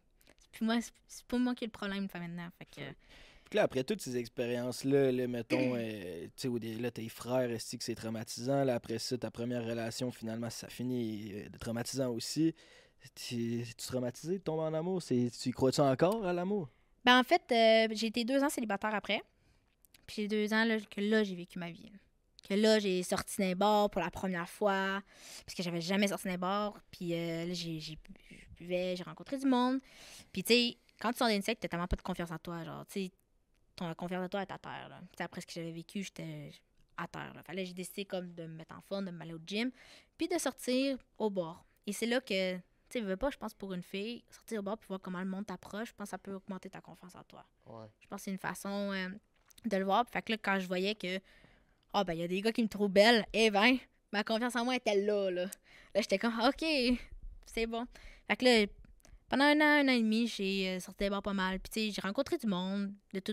C'est pas moi qui ai le problème, une fois maintenant. Fait que. Puis là, après toutes ces expériences-là, là, mettons, tu sais, là, tes frères, est-ce que c'est traumatisant? Là, après ça, ta première relation, finalement, ça finit de traumatisant aussi. Es-tu traumatisé de tomber en amour? Tu y crois-tu encore à l'amour? Ben, en fait, j'ai été 2 ans célibataire après. Puis j'ai 2 ans là, que là, j'ai vécu ma vie. Là. Que là, j'ai sorti d'un bar pour la première fois. Parce que j'avais jamais sorti d'un bar. Puis là, je buvais, j'ai rencontré du monde. Puis tu sais, quand tu sors d'une secte, t'as tellement pas de confiance en toi. Genre, tu sais, ton confiance en toi est à terre. Là. T'sais, après ce que j'avais vécu, j'étais à terre. Là. Fallait j'ai décidé comme de me mettre en forme, de m'aller au gym. Puis de sortir au bar. Et c'est là que, tu sais, veux pas, je pense pour une fille, sortir au bar puis voir comment le monde t'approche, je pense que ça peut augmenter ta confiance en toi. Ouais. Je pense que c'est une façon de le voir. Fait que là, quand je voyais que, ah, ben, il y a des gars qui me trouvent belle, eh ben, ma confiance en moi était là, là. Là, j'étais comme, OK, c'est bon. Fait que là, pendant 1 an et demi, j'ai sorti des bars pas mal. Puis, tu sais, j'ai rencontré du monde,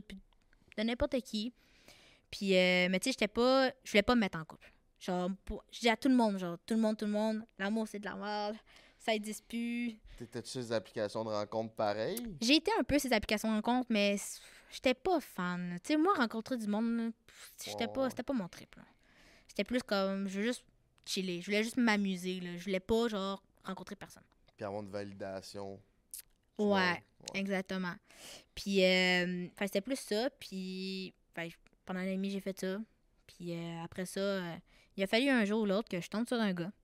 de n'importe qui. Puis, mais tu sais, je voulais pas me mettre en couple. Genre, je dis à tout le monde, genre, tout le monde, l'amour, c'est de la merde, ça existe plus. T'étais-tu sur des applications de rencontres pareilles? J'ai été un peu ces applications de rencontre, mais j'étais pas fan. Tu sais, moi, rencontrer du monde, là, c'était pas mon trip. Là. C'était plus comme, je veux juste chiller, je voulais juste m'amuser. Là. Je voulais pas, genre, rencontrer personne. Puis avoir une validation. du Ouais, monde. Ouais. exactement. Puis, c'était plus ça. Puis, pendant un an et demi, j'ai fait ça. Puis, après ça, il a fallu un jour ou l'autre que je tombe sur un gars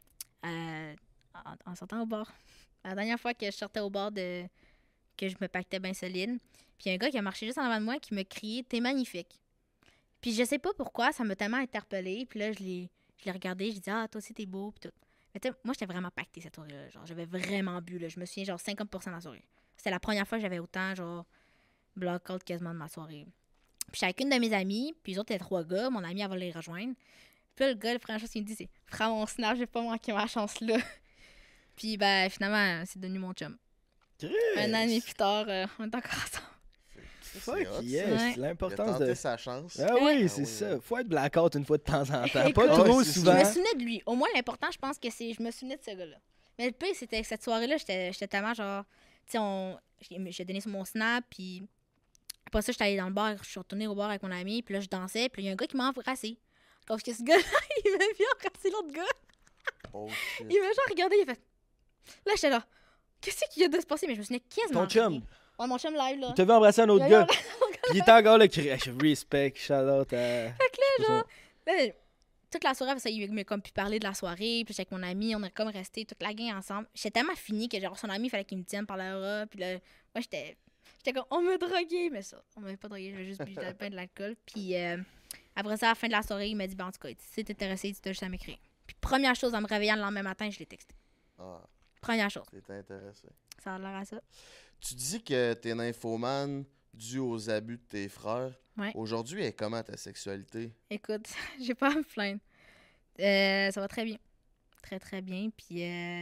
en sortant au bar. La dernière fois que je sortais au bar, que je me pactais bien solide. Puis, il y a un gars qui a marché juste en avant de moi qui m'a crié « T'es magnifique ». Puis, je sais pas pourquoi, ça m'a tellement interpellée. Puis là, je l'ai regardé, j'ai dit « Ah, toi aussi, t'es beau ». Puis tout. Mais tu sais, moi, j'étais vraiment pactée cette soirée-là. Genre, j'avais vraiment bu. Là. Je me souviens, genre, 50% de la soirée. C'était la première fois que j'avais autant, genre, block-out quasiment de ma soirée. Puis j'étais avec une de mes amies, puis les autres, étaient 3 gars. Mon ami, elle va les rejoindre. Puis là, le gars, la première chose qu'il me dit, c'est « Prends mon snap, j'ai pas manqué ma chance là. » Puis, ben, finalement, c'est devenu mon chum. Chris! 1 an et demi plus tard, on est encore ensemble. C'est hot, Fuck ça. yes! Ouais. C'est Il a l'importance tenté de... sa chance. Ah oui, Ah c'est oui, ça. ouais. Faut être blackout une fois de temps en temps. Écoute, Pas trop ouais, c'est souvent. Je me souvenais de lui. Au moins, l'important, je pense que c'est... Je me souvenais de ce gars-là. Mais le pire, c'était que cette soirée-là, j'étais tellement genre... Tu sais, j'ai donné sur mon snap, puis... Après ça, j'étais allée dans le bar, je suis retournée au bar avec mon ami, puis là, je dansais, puis là, il y a un gars qui m'a embrassé. Parce que ce gars-là, il m'a vu embrasser l'autre gars. Oh shit. Il m'a genre regardé, il a fait... Là, j'étais là... Qu'est-ce qu'il y a de se passer? Mais je me souvenais quasiment Ton chum, rien. Ouais, mon chum live, là. il t'a vu embrasser un autre Il a gars. embrassé Puis il était encore là, crié. Respect, shout out à... genre... Là, toute la soirée, après ça, il m'a comme pu parler de la soirée, puis j'étais avec mon ami, on est comme resté toute la gang ensemble. J'étais tellement finie que genre son ami, il fallait qu'il me tienne par la bras, puis là, moi, j'étais comme, on m'a drogué, mais ça, on m'avait pas drogué, j'avais juste bu plein de l'alcool. Puis Après ça, à la fin de la soirée, il m'a dit, ben, en tout cas, si t'es intéressé, tu t'as juste à m'écrire. Puis première chose, en me réveillant le lendemain matin, je l'ai texté. Ah, Première chose. t'es intéressé. Ça a l'air à ça. Tu dis que t'es nymphomane dû aux abus de tes frères. Ouais. Aujourd'hui, elle est comment ta sexualité? Écoute, j'ai pas à me plaindre. Ça va très bien. Très, très bien. Puis,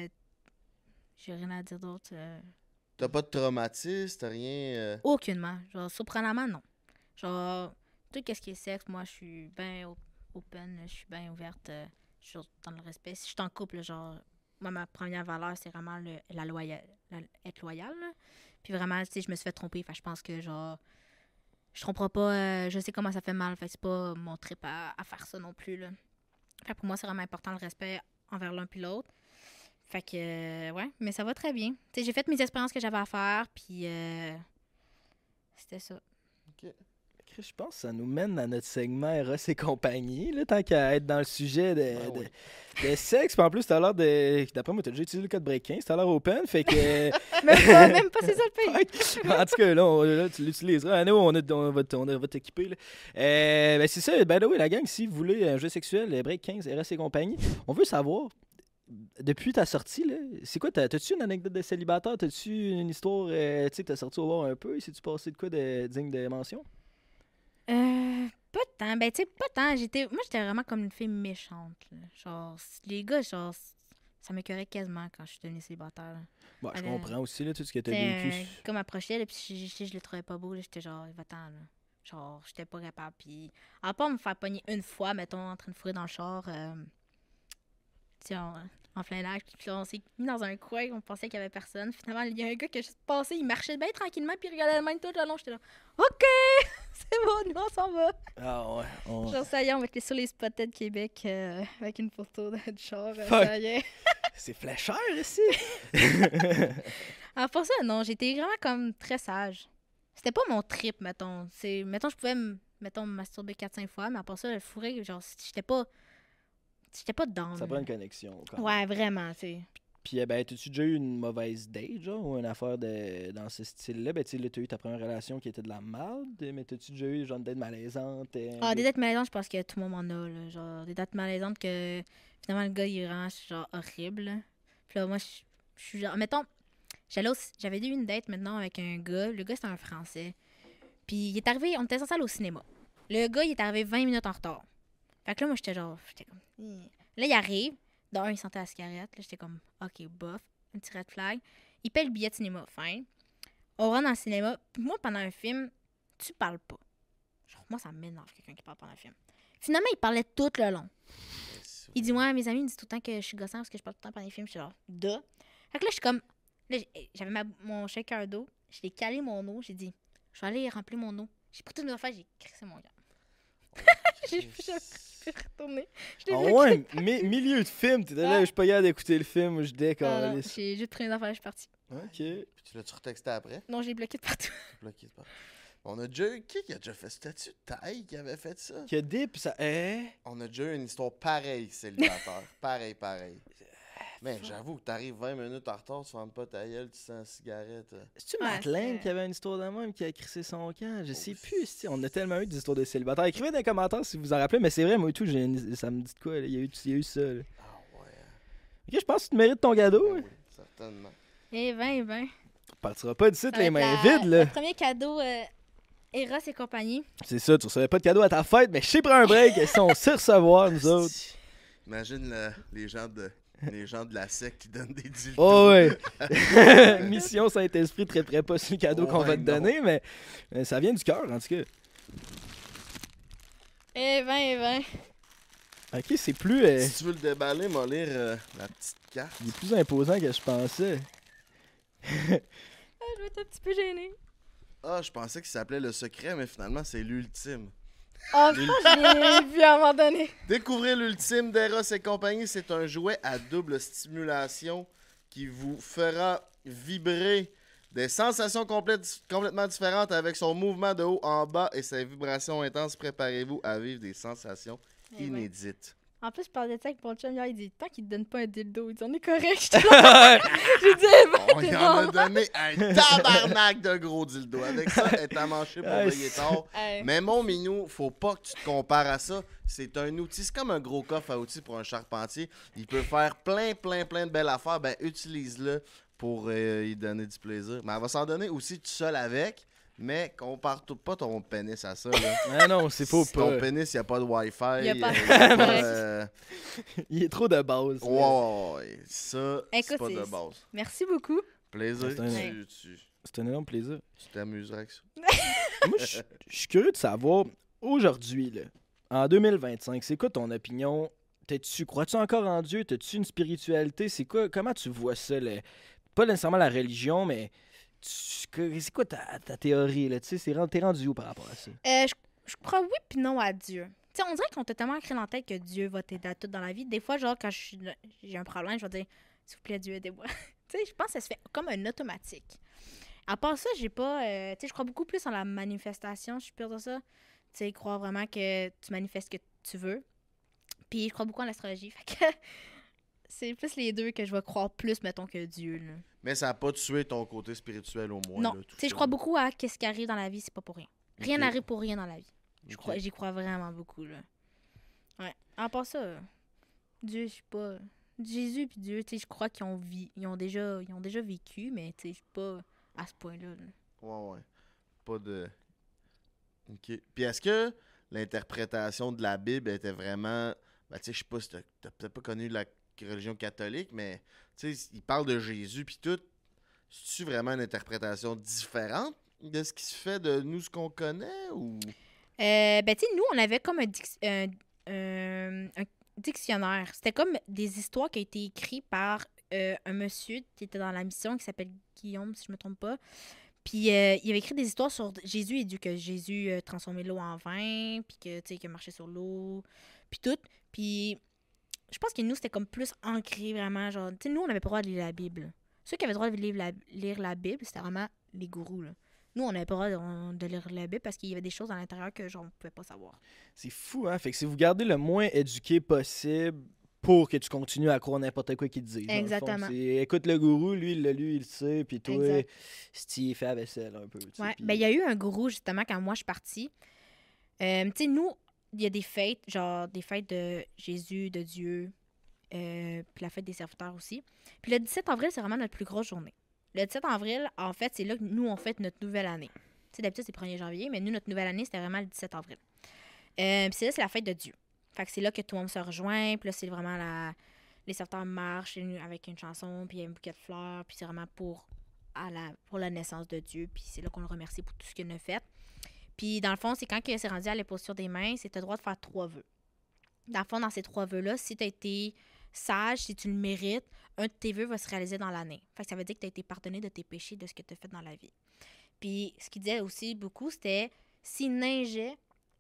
j'ai rien à dire d'autre. T'as pas de traumatisme, t'as rien... Aucunement. Genre, surprenamment, non. Genre, tout ce qui est sexe, moi, je suis bien open, là, je suis bien ouverte. Je suis dans le respect. Si je suis en couple, là, genre, moi, ma première valeur, c'est vraiment être loyal. Là. Puis vraiment, tu sais, je me suis fait tromper. Fait je pense que, genre, je tromperai pas. Je sais comment ça fait mal. Fait que c'est pas mon trip à faire ça non plus, là. Fait que pour moi, c'est vraiment important le respect envers l'un puis l'autre. Fait que, ouais, mais ça va très bien. Tu sais, j'ai fait mes expériences que j'avais à faire, puis c'était ça. OK. Chris, je pense que ça nous mène à notre segment Eros et compagnie, là, tant qu'à être dans le sujet de sexe. Puis en plus, t'as l'air de... D'après moi, t'as déjà utilisé le code break 15, t'as l'air open, fait que... même pas, c'est ça le pays. En tout cas, là, tu l'utiliseras. Nous, on va t'équiper. Là. Ben, c'est ça, by the way, la gang, si vous voulez un jeu sexuel, break 15, Eros et compagnie, on veut savoir... Depuis ta sortie, là, c'est quoi, t'as-tu une anecdote de célibataire? T'as-tu une histoire, tu sais, que t'as sorti au bord un peu? Si tu passé de quoi de digne de mention? Pas de temps. Ben, tu sais, pas de temps. Moi, j'étais vraiment comme une fille méchante. Là. Genre, les gars, genre, ça m'écœurait quasiment quand je suis devenue célibataire. Là. Bon, je comprends aussi, là, tout ce que t'as vécu. Comme approchait, là, puis je le trouvais pas beau, là, j'étais genre, va-t'en, là. Genre, j'étais pas capable. Puis, à part me faire pogner une fois, mettons, en train de fourrer dans le char, tu sais, en plein lac, puis là, on s'est mis dans un coin, on pensait qu'il y avait personne. Finalement, il y a un gars qui a juste passé, il marchait bien tranquillement, puis il regardait le même tout le long. J'étais là, OK, c'est bon, nous, on s'en va. Ah ouais. Genre, ça y est, on va être sur les spotted de Québec avec une photo de char. Ça y est. C'est flasheur ici. Alors, pour ça, non, j'étais vraiment comme très sage. C'était pas mon trip, mettons. Mettons, je pouvais me masturber 4-5 fois, mais après ça, le fourré, genre, j'étais pas down. Ça prend une connexion. Quand même. Ouais, vraiment, tu sais. Puis, ben, t'as-tu déjà eu une mauvaise date, genre, ou une affaire dans ce style-là? Ben, tu sais, là, t'as eu ta première relation qui était de la merde, mais t'as-tu déjà eu, genre, une date malaisante? Des dates malaisantes, je pense que tout le monde en a, là. Genre, des dates malaisantes que, finalement, le gars, il est vraiment, genre, horrible. Là. Puis là, moi, je suis genre, mettons, j'avais eu une date, maintenant, avec un gars. Le gars, c'était un Français. Puis, il est arrivé, on était censé aller au cinéma. Le gars, il est arrivé 20 minutes en retard. Fait que là, moi, j'étais comme... Là, il arrive. D'un, il sentait la cigarette. Là, j'étais comme, OK, bof. Un petit red flag. Il paye le billet de cinéma. Fin. On rentre dans le cinéma. Puis moi, pendant un film, tu parles pas. Genre, moi, ça m'énerve quelqu'un qui parle pendant un film. Finalement, il parlait tout le long. Il dit, ouais, mes amis me disent tout le temps que je suis gossant parce que je parle tout le temps pendant les films. Je suis genre, duh. Fait que là, je suis comme... Là, j'avais mon shaker d'eau. Je l'ai calé mon eau. J'ai dit, je vais aller remplir mon eau. J'ai pris toutes mes affaires. J'ai crissé mon gars. J'ai retourné. Ouais, milieu de film, t'étais là, je suis pas capable d'écouter le film, je décolle. J'ai juste pris mes affaires, je suis partie. OK. Puis tu l'as-tu retexté après? Non, j'ai bloqué de partout. Bloqué de partout. On a déjà eu... Qui a déjà fait? C'était-tu Taille qui avait fait ça? Qui a dip, ça... On a déjà eu une histoire pareille, célibataire. pareil. Mais j'avoue que t'arrives 20 minutes en retard, tu fermes pas ta gueule, tu sens la cigarette. C'est-tu Madeleine qui avait une histoire de même, qui a crissé son camp? Je sais plus. On a tellement eu des histoires de célibataires. Écrivez dans les commentaires si vous en rappelez, mais c'est vrai, moi et tout, ça me dit de quoi? Il y a eu ça. Là. Ah ouais. Ok, je pense que tu mérites ton cadeau. Oui, certainement. Eh ben. On partira pas d'ici les mains vides, là. Le premier cadeau, Eros et compagnie. C'est ça, tu recevais pas de cadeau à ta fête, mais je sais prendre un break, et si on sait recevoir, nous autres. Imagine les gens de la secte qui donnent des dildos. Oh ouais. Mission Saint-Esprit ne traiterait pas sur le cadeau qu'on va te donner, mais ça vient du cœur, en tout cas. Eh ben. Ok, c'est plus... Si tu veux le déballer, m'a lire la petite carte. Il est plus imposant que je pensais. Je vais être un petit peu gênée. Ah, je pensais qu'il s'appelait Le Secret, mais finalement, c'est l'ultime. Oh, je l'ai vu à un moment donné. Découvrez l'ultime d'Eros et compagnie. C'est un jouet à double stimulation qui vous fera vibrer des sensations complètement différentes avec son mouvement de haut en bas et ses vibrations intenses. Préparez-vous à vivre des sensations inédites. En plus, je parlais de ça avec mon chum hier, il dit tant qu'il te donne pas un dildo, il dit on est correct. J'étais là. J'ai dit, eh ben, On t'es y en a bon. donné un tabarnak de gros dildo. Avec ça, elle t'a manché pour veiller tard. Hey. Mais mon minou, faut pas que tu te compares à ça. C'est un outil, c'est comme un gros coffre à outils pour un charpentier. Il peut faire plein de belles affaires. Ben, utilise-le pour y donner du plaisir. Mais elle va s'en donner aussi tout seul avec. Mais compare pas ton pénis à ça. Là. Ah non, c'est faux Ton pas. pénis, il n'y a pas de Wi-Fi. Y a pas- y a pas, Il est trop de base. ouais, ça, c'est Écoute, pas de c'est- base. Merci beaucoup. Plaisir, C'est un- tu C'est un énorme plaisir. t'amuserais avec ça. Moi, je suis curieux de savoir, aujourd'hui, là, en 2025, c'est quoi ton opinion? Crois-tu encore en Dieu? T'as-tu une spiritualité? C'est quoi? Comment tu vois ça? Pas nécessairement la religion, mais c'est quoi ta théorie? Là? Tu sais, t'es rendu où par rapport à ça? Je crois oui puis non à Dieu. Tu sais, on dirait qu'on t'a tellement ancré dans la tête que Dieu va t'aider à tout dans la vie. Des fois, genre, quand j'ai un problème, je vais dire s'il vous plaît, Dieu, aidez-moi. Tu sais, je pense que ça se fait comme un automatique. À part ça, j'ai pas. Tu sais, je crois beaucoup plus en la manifestation, je suis pire de ça. Tu sais, croire vraiment que tu manifestes ce que tu veux. Puis je crois beaucoup en l'astrologie. Fait que c'est plus les deux que je vais croire plus, mettons, que Dieu. Là. Mais ça n'a pas tué ton côté spirituel au moins. Non, là, tu tout sais, je ça. crois beaucoup à qu'est-ce qui arrive dans la vie, c'est pas pour rien. Rien Ok. n'arrive pour rien dans la vie. Ok. J'y crois vraiment beaucoup, là. Ouais. À part ça, Dieu, je sais pas. Jésus puis Dieu, tu sais, je crois ils ont déjà vécu, mais tu sais, je suis pas à ce point-là. Là. Ouais. Pas de. Ok. Puis est-ce que l'interprétation de la Bible était vraiment. Ben, tu sais, je sais pas si t'as peut-être pas connu la religion catholique, mais tu sais, il parle de Jésus, puis tout. C'est-tu vraiment une interprétation différente de ce qui se fait de nous, ce qu'on connaît, ou. Ben, tu sais, nous, on avait comme un dictionnaire. C'était comme des histoires qui ont été écrites par un monsieur qui était dans la mission, qui s'appelle Guillaume, si je me trompe pas. Puis il avait écrit des histoires sur Jésus et Dieu, que Jésus transformait l'eau en vin, puis que, tu sais, qu'il marchait sur l'eau, puis tout. Puis je pense que nous, c'était comme plus ancré, vraiment, genre, tu sais, nous, on n'avait pas le droit de lire la Bible. Ceux qui avaient le droit de lire la Bible, c'était vraiment les gourous, là. Nous, on n'avait pas le droit de lire la Bible parce qu'il y avait des choses à l'intérieur que, genre, on pouvait pas savoir. C'est fou, hein? Fait que si vous gardez le moins éduqué possible pour que tu continues à croire n'importe quoi qu'il te dit. Exactement. Écoute le gourou, lui, il l'a lu, il le sait, puis toi, Exact. il fait la vaisselle un peu. Tu sais, Ouais, puis- ben il y a eu un gourou, justement, quand moi, je suis partie. Tu sais, nous, il y a des fêtes, genre des fêtes de Jésus, de Dieu, puis la fête des serviteurs aussi. Puis le 17 avril, c'est vraiment notre plus grosse journée. Le 17 avril, en fait, c'est là que nous, on fête notre nouvelle année. Tu sais, d'habitude, c'est le 1er janvier, mais nous, notre nouvelle année, c'était vraiment le 17 avril. Puis c'est là, c'est la fête de Dieu. Fait que c'est là que tout le monde se rejoint, puis là, c'est vraiment les serviteurs marchent avec une chanson, puis il y a un bouquet de fleurs, puis c'est vraiment pour la naissance de Dieu, puis c'est là qu'on le remercie pour tout ce qu'il nous a fait. Puis dans le fond, c'est quand il s'est rendu à l'imposition des mains, c'est le droit de faire 3 vœux. Dans le fond, dans ces 3 vœux-là, si tu as été sage, si tu le mérites, un de tes vœux va se réaliser dans l'année. Fait que ça veut dire que tu as été pardonné de tes péchés, de ce que tu as fait dans la vie. Puis ce qu'il disait aussi beaucoup, c'était s'il neigeait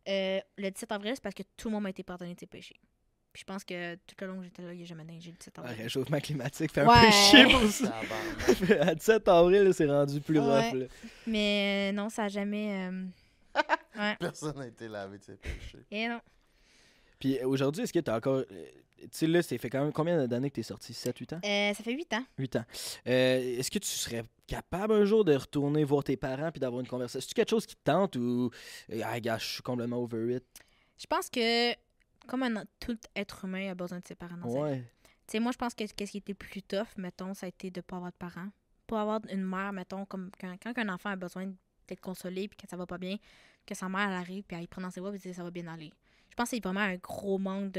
le 17 avril, c'est parce que tout le monde a été pardonné de ses péchés. Puis je pense que tout le long que j'étais là, il n'y a jamais neigé le 17 Ouais, avril. réchauffement climatique fait un Ouais. peu chier pour ça. Tabarnak. À 17 avril, là, c'est rendu plus Ouais. rough. Là. Mais non, ça n'a jamais... Ouais. Personne n'a été lavé de ses péchés. Et non. Puis aujourd'hui, est-ce que tu as encore. Tu sais, là, c'est fait quand même combien d'années que tu es sorti? 7-8 ans? Ça fait 8 ans. 8 ans. Est-ce que tu serais capable un jour de retourner voir tes parents puis d'avoir une conversation? Est-ce quelque chose qui te tente ou. Ah, gars, je suis complètement over it? Je pense que, comme tout être humain a besoin de ses parents dans sa vie. Ouais. Tu sais, moi, je pense que qu'est-ce qui était plus tough, mettons, ça a été de ne pas avoir de parents. Pas avoir une mère, mettons, comme quand un enfant a besoin d'être consolé puis que ça va pas bien, que sa mère, elle arrive puis elle prend dans ses bras et dit ça va bien aller. Je pense que c'est vraiment un gros manque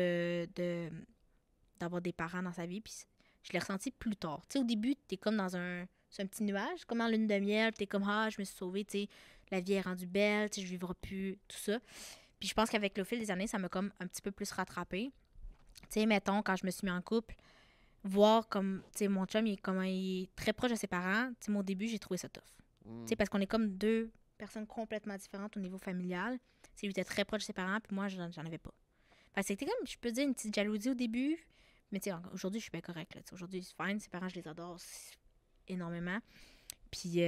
d'avoir des parents dans sa vie. Puis je l'ai ressenti plus tard. Tu sais, au début, t'es comme dans un petit nuage, comme en lune de miel. T'es comme, ah, je me suis sauvée, tu sais, la vie est rendue belle, tu sais, je vivrai plus, tout ça. Puis je pense qu'avec le fil des années, ça m'a comme un petit peu plus rattrapée. Tu sais, mettons, quand je me suis mis en couple, voir comme, tu sais, mon chum, comment il est très proche de ses parents. Tu sais, moi, au début, j'ai trouvé ça tough. Tu sais, parce qu'on est comme 2 personnes complètement différentes au niveau familial. Tu sais, lui était très proche de ses parents, puis moi, j'en avais pas. Fait que c'était comme, je peux dire, une petite jalousie au début, mais tu sais, aujourd'hui, je suis bien correcte, là. Aujourd'hui, c'est fine, ses parents, je les adore énormément. Puis,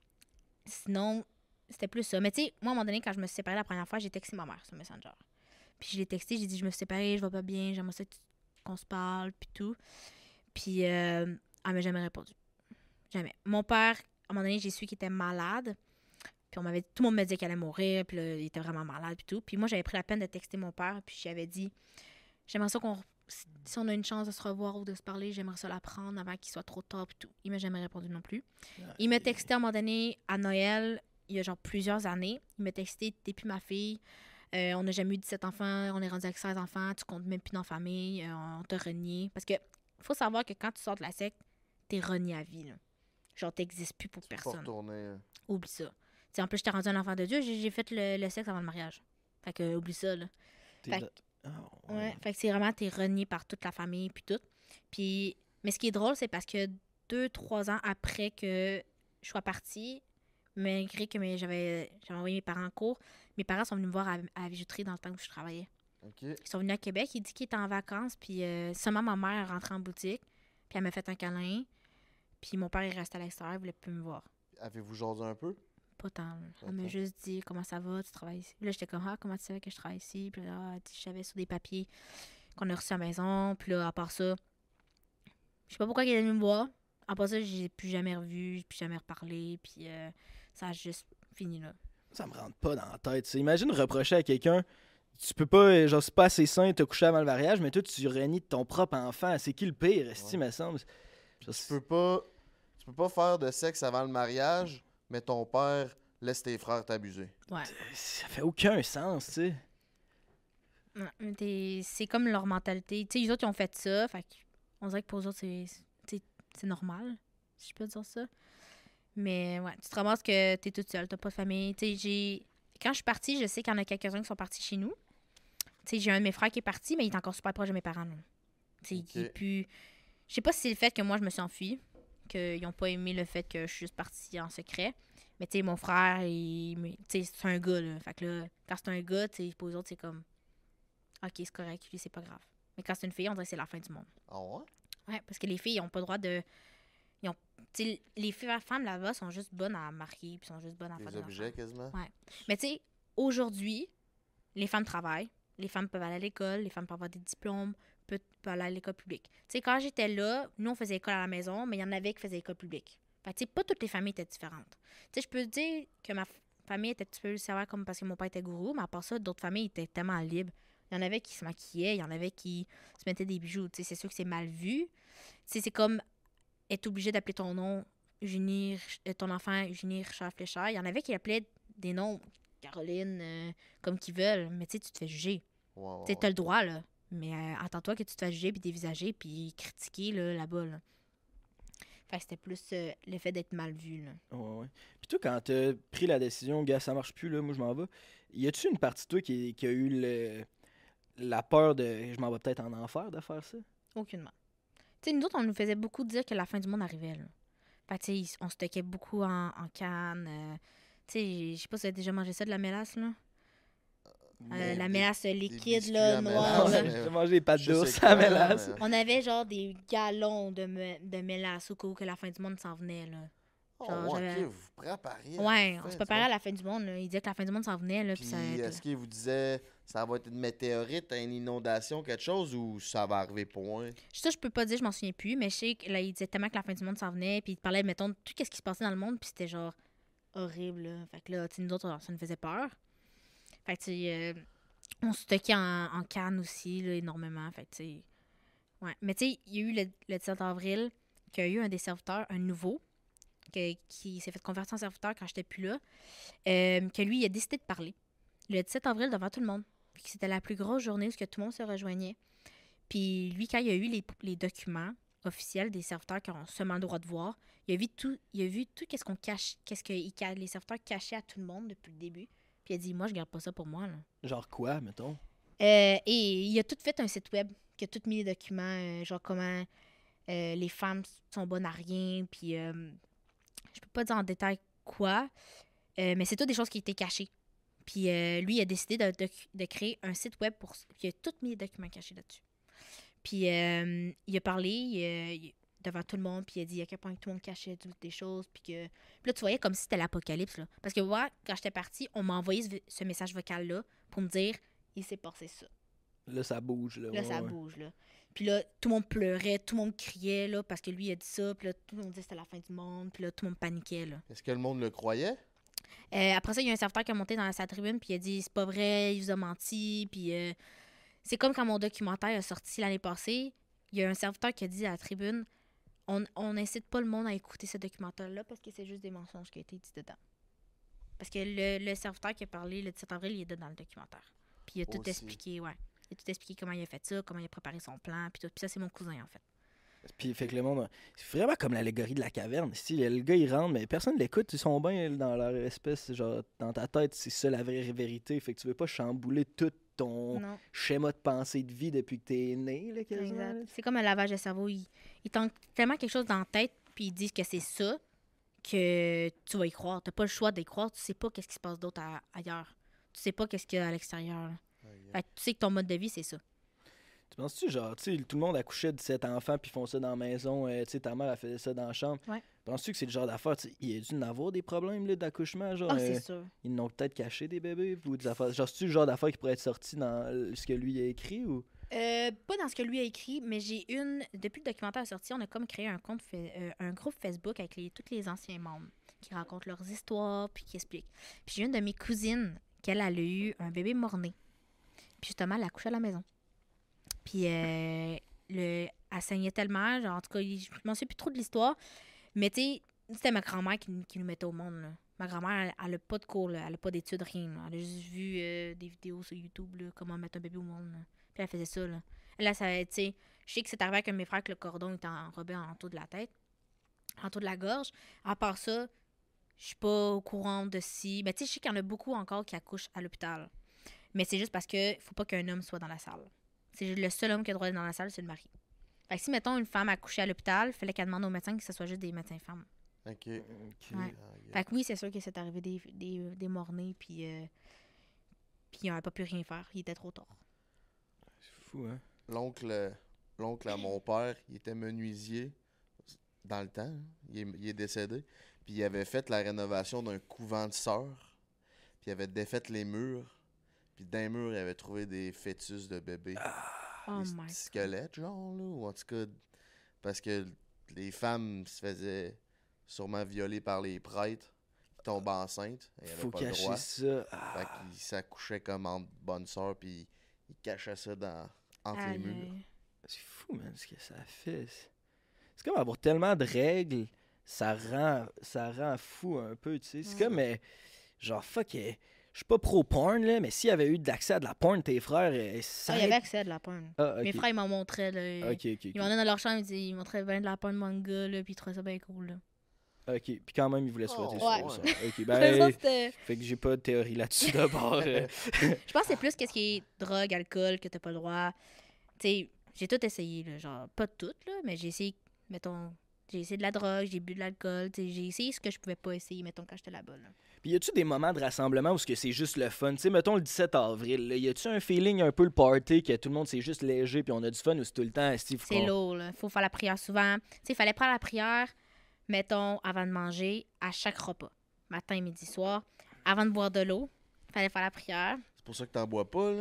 sinon, c'était plus ça. Mais tu sais, moi, à un moment donné, quand je me suis séparée la première fois, j'ai texté ma mère sur Messenger. Puis je l'ai texté, j'ai dit, je me suis séparée, je vais pas bien, j'aimerais ça qu'on se parle, puis tout. Puis elle m'a jamais répondu. Jamais. Mon père, à un moment donné, j'ai su qu'il était malade. Puis tout le monde me disait qu'elle allait mourir, puis là, il était vraiment malade, puis tout. Puis moi, j'avais pris la peine de texter mon père, puis j'avais dit, j'aimerais ça si on a une chance de se revoir ou de se parler, j'aimerais ça la prendre avant qu'il soit trop tard, puis tout. Il m'a jamais répondu non plus. Il m'a texté à un moment donné, à Noël, il y a genre plusieurs années. Il m'a texté, t'es plus ma fille. On n'a jamais eu 17 enfants, on est rendu avec 16 enfants, tu comptes même plus dans la famille, on t'a renié. Parce que faut savoir que quand tu sors de la secte, t'es renié à vie, là. Genre, t'existes plus pour personne. Oublie ça. T'sais, en plus, j'étais rendu un enfant de Dieu, j'ai fait le sexe avant le mariage. Fait que, oublie ça, là. Fait que c'est vraiment, t'es renié par toute la famille, puis tout. Puis, mais ce qui est drôle, c'est parce que 2-3 ans après que je sois partie, malgré que j'avais envoyé mes parents en cours, mes parents sont venus me voir à la bijouterie dans le temps où je travaillais. Okay. Ils sont venus à Québec, ils disent qu'ils étaient en vacances, puis seulement ma mère est rentrée en boutique, puis elle m'a fait un câlin, puis mon père est resté à l'extérieur, il voulait plus me voir. Avez-vous jasé un peu? Pas tant. Elle m'a juste dit, comment ça va, tu travailles ici? Puis là, j'étais comme, comment tu sais que je travaille ici? Puis là, je savais sur des papiers qu'on a reçus à la maison, puis là, à part ça, je sais pas pourquoi il est venu me voir. À part ça, j'ai plus jamais revu, plus jamais reparlé, puis ça a juste fini là. Ça me rentre pas dans la tête. T'sais. Imagine reprocher à quelqu'un, tu peux pas, genre, c'est pas assez sain de te coucher avant le mariage, mais toi, tu renies de ton propre enfant. C'est qui le pire, esti, me semble? Tu peux pas faire de sexe avant le mariage, mais ton père laisse tes frères t'abuser. Ouais. Ça fait aucun sens, tu sais. C'est comme leur mentalité. Tu sais, les autres, ils ont fait ça, fait on dirait que pour eux autres, c'est normal, si je peux dire ça. Mais ouais, tu te ramasses que t'es toute seule, t'as pas de famille. Tu sais, quand je suis partie, je sais qu'il y en a quelques-uns qui sont partis chez nous. Tu sais, j'ai un de mes frères qui est parti, mais il est encore super proche de mes parents. Tu sais, il est plus... Je sais pas si c'est le fait que moi, je me suis enfuie, qu'ils ont pas aimé le fait que je suis juste partie en secret. Mais tu sais, mon frère, c'est un gars, là. Fait que là, quand c'est un gars, tu sais, pour eux autres, c'est comme... OK, c'est correct, lui, c'est pas grave. Mais quand c'est une fille, on dirait que c'est la fin du monde. Ah ouais? Ouais, parce que les filles, ils ont pas le droit de... Les femmes là-bas sont juste bonnes à marier, puis sont juste bonnes à faire des objets, quasiment. Ouais. Mais tu sais, aujourd'hui, les femmes travaillent, les femmes peuvent aller à l'école, les femmes peuvent avoir des diplômes, peuvent aller à l'école publique. Tu sais, quand j'étais là, nous, on faisait école à la maison, mais il y en avait qui faisaient école publique. Fait tu sais, pas toutes les familles étaient différentes. Tu sais, je peux te dire que ma famille était un petit peu sévère comme parce que mon père était gourou, mais à part ça, d'autres familles étaient tellement libres. Il y en avait qui se maquillaient, il y en avait qui se mettaient des bijoux. Tu sais, c'est sûr que c'est mal vu. Tu sais, c'est comme être obligé d'appeler ton nom, ton enfant Eugénie Richard Fléchard. Il y en avait qui appelaient des noms, Caroline, comme qu'ils veulent, mais tu sais, tu te fais juger. Wow, tu sais, t'as le droit, là. Mais attends-toi que tu te fasses juger, puis dévisager, puis critiquer, là-bas, là. Fait que c'était plus le fait d'être mal vu, là. Ouais. Puis toi, quand t'as pris la décision, gars, ça marche plus, là, moi, je m'en vais, y a-tu une partie de toi qui a eu la peur de je m'en vais peut-être en enfer de faire ça? Aucunement. Tu sais, nous autres, on nous faisait beaucoup dire que la fin du monde arrivait, là. Fait que, tu sais, on stockait beaucoup en canne. Tu sais, je sais pas si vous avez déjà mangé ça, de la mélasse, là. La mélasse liquide, là, noire. J'ai mangé des pâtes d'ours à la mélasse. On avait, genre, des galons de mélasse au cas où que la fin du monde s'en venait, là. Genre, OK, vous vous prépariez. Ouais, on se préparait à la fin du monde, là. Il disait que la fin du monde s'en venait, là. Puis est-ce qu'il vous disait ça va être une météorite, une inondation, quelque chose, ou ça va arriver point? Ça, je peux pas dire, je m'en souviens plus, mais je sais que là, il disait tellement que la fin du monde s'en venait, puis il parlait, mettons, de tout ce qui se passait dans le monde, puis c'était genre horrible, là. Fait que là, tu sais, nous autres, ça nous faisait peur. Fait que, tu sais, on stockait en canne aussi, là, énormément. Fait que, tu sais, ouais. Mais, tu sais, il y a eu le 17 avril, qu'il y a eu un des serviteurs, un nouveau, qui s'est fait convertir en serviteur quand j'étais plus là, que lui, il a décidé de parler. Le 17 avril, devant tout le monde. Puis c'était la plus grosse journée où tout le monde se rejoignait. Puis lui, quand il a eu les documents officiels des serviteurs qui ont seulement le droit de voir, il a vu tout qu'est-ce qu'on cache, les serviteurs cachaient à tout le monde depuis le début. Puis il a dit, moi, je garde pas ça pour moi, là. Genre quoi, mettons? Et il a tout fait un site web qui a tout mis les documents, genre comment les femmes sont bonnes à rien, puis je peux pas dire en détail quoi, mais c'est toutes des choses qui étaient cachées. Puis lui, il a décidé de créer un site web qui a tout mis les documents cachés là-dessus. Puis il a parlé devant tout le monde, puis il a dit à quel point tout le monde cachait toutes des choses, puis là, tu voyais comme si c'était l'apocalypse, là. Parce que moi, quand j'étais partie, on m'a envoyé ce message vocal-là pour me dire il s'est passé ça. Là, ça bouge. Là, Là, ça bouge, là. Puis là, tout le monde pleurait, tout le monde criait, là, parce que lui, il a dit ça. Puis là, tout le monde disait que c'était la fin du monde. Puis là, tout le monde paniquait, là. Est-ce que le monde le croyait? Après ça, il y a un serviteur qui a monté dans sa tribune, puis il a dit « C'est pas vrai, il vous a menti. » Puis c'est comme quand mon documentaire est sorti l'année passée, il y a un serviteur qui a dit à la tribune « On n'incite pas le monde à écouter ce documentaire-là parce que c'est juste des mensonges qui ont été dit dedans. » Parce que le serviteur qui a parlé le 17 avril, il est dedans le documentaire. Puis il a tout expliqué, ouais. Il a tout expliqué comment il a fait ça, comment il a préparé son plan, puis tout. Puis ça, c'est mon cousin, en fait. Puis fait que le monde, c'est vraiment comme l'allégorie de la caverne. Si le gars il rentre, mais personne l'écoute, ils sont bien dans leur espèce, genre dans ta tête, c'est ça la vraie vérité. Fait que tu veux pas chambouler tout ton schéma de pensée de vie depuis que t'es né, là, quasiment. Exact. C'est comme un lavage de cerveau. Ils t'ont tellement quelque chose dans la tête, puis ils disent que c'est ça, que tu vas y croire. T'as pas le choix d'y croire. Tu sais pas qu'est-ce qui se passe d'autre ailleurs. Tu sais pas qu'est-ce qu'il y a à l'extérieur. Fait que tu sais que ton mode de vie, c'est ça. Tu penses-tu, genre, tu sais, tout le monde accouchait de 17 enfants puis font ça dans la maison, tu sais, ta mère, elle faisait ça dans la chambre. Ouais. Penses-tu que c'est le genre d'affaire, tu sais, il y a dû en avoir des problèmes, là, d'accouchement, genre? C'est sûr. Ils n'ont peut-être caché des bébés ou des affaires. Genre, c'est-tu le genre d'affaire qui pourrait être sorti dans ce que lui a écrit ou? Pas dans ce que lui a écrit, mais depuis le documentaire est sorti, on a comme créé un groupe Facebook avec tous les anciens membres qui racontent leurs histoires puis qui expliquent. Puis j'ai une de mes cousines qu'elle a eu un bébé mort-né. Puis justement, elle a accouché à la maison. Puis elle saignait tellement, genre, en tout cas, je m'en souviens plus trop de l'histoire, mais tu sais, c'était ma grand-mère qui nous mettait au monde, là. Ma grand-mère, elle a pas de cours, là. Elle a pas d'études, rien, là. Elle a juste vu des vidéos sur YouTube, là, comment mettre un bébé au monde, là. Puis elle faisait ça, là. Là, ça, tu sais, je sais que c'est arrivé avec un de mes frères que le cordon était enrobé en dessous de la tête, en dessous de la gorge. À part ça, je suis pas au courant de si... Mais tu sais, je sais qu'il y en a beaucoup encore qui accouchent à l'hôpital. Mais c'est juste parce que faut pas qu'un homme soit dans la salle. C'est le seul homme qui a le droit d'être dans la salle, c'est le mari. Fait que si, mettons, une femme a couché à l'hôpital, il fallait qu'elle demande aux médecins que ce soit juste des médecins femmes. OK. Ouais. Fait que oui, c'est sûr que c'est arrivé des morts-nés, puis il n'aurait pas pu rien faire. Il était trop tard. C'est fou, hein? L'oncle à mon père, il était menuisier dans le temps. Hein. Il est décédé. Puis il avait fait la rénovation d'un couvent de sœurs. Puis il avait défait les murs. Puis dans les murs, il avait trouvé des fœtus de bébés. Oh des my petits squelettes, genre, là. Ou en tout cas, parce que les femmes se faisaient sûrement violer par les prêtres. Ils tombaient enceintes. Il Faut pas le cacher droit. ça. Fait qu'il s'accouchait comme en bonne sœur. Puis il cachait ça entre les murs. C'est fou, man, ce que ça fait. C'est comme avoir tellement de règles, ça rend fou un peu, tu sais. C'est comme, genre, fuck, je suis pas pro-porn, là, mais s'il y avait eu d'accès à de la porn, tes frères, ça... il y avait accès à de la porn. Okay. Mes frères, ils m'en montraient, là. Ils m'en donnaient dans leur chambre, ils montraient bien de la porn manga, là, puis ils trouvaient ça bien cool, là. OK, puis quand même, ils voulaient se frotter ouais. sur ça. OK, ben, ça, fait que j'ai pas de théorie là-dessus d'abord. Je pense que c'est plus qu'est-ce qui est drogue, alcool, que t'as pas le droit. Tu sais, j'ai tout essayé, là, genre, pas tout, là, mais j'ai essayé, mettons, j'ai essayé de la drogue, j'ai bu de l'alcool, tu sais, j'ai essayé ce que je pouvais pas essayer, mettons, quand j'étais là-bas, là. Puis y a-tu des moments de rassemblement où c'est juste le fun? Tu sais, mettons le 17 avril, là, y a-tu un feeling un peu le party que tout le monde c'est juste léger puis on a du fun ou c'est tout le temps Steve? C'est lourd, là. Faut faire la prière souvent. Tu sais, il fallait prendre la prière, mettons, avant de manger, à chaque repas. Matin, midi, soir. Avant de boire de l'eau, il fallait faire la prière. C'est pour ça que t'en bois pas, là?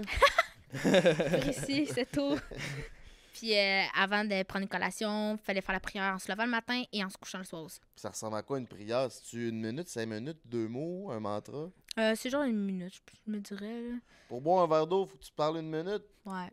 Ici, c'est tout. Puis avant de prendre une collation, il fallait faire la prière en se levant le matin et en se couchant le soir aussi. Puis ça ressemble à quoi une prière? C'est-tu 1 minute, 5 minutes, 2 mots, un mantra? C'est genre 1 minute, je me dirais. Là. Pour boire un verre d'eau, faut que tu parles 1 minute? Ouais.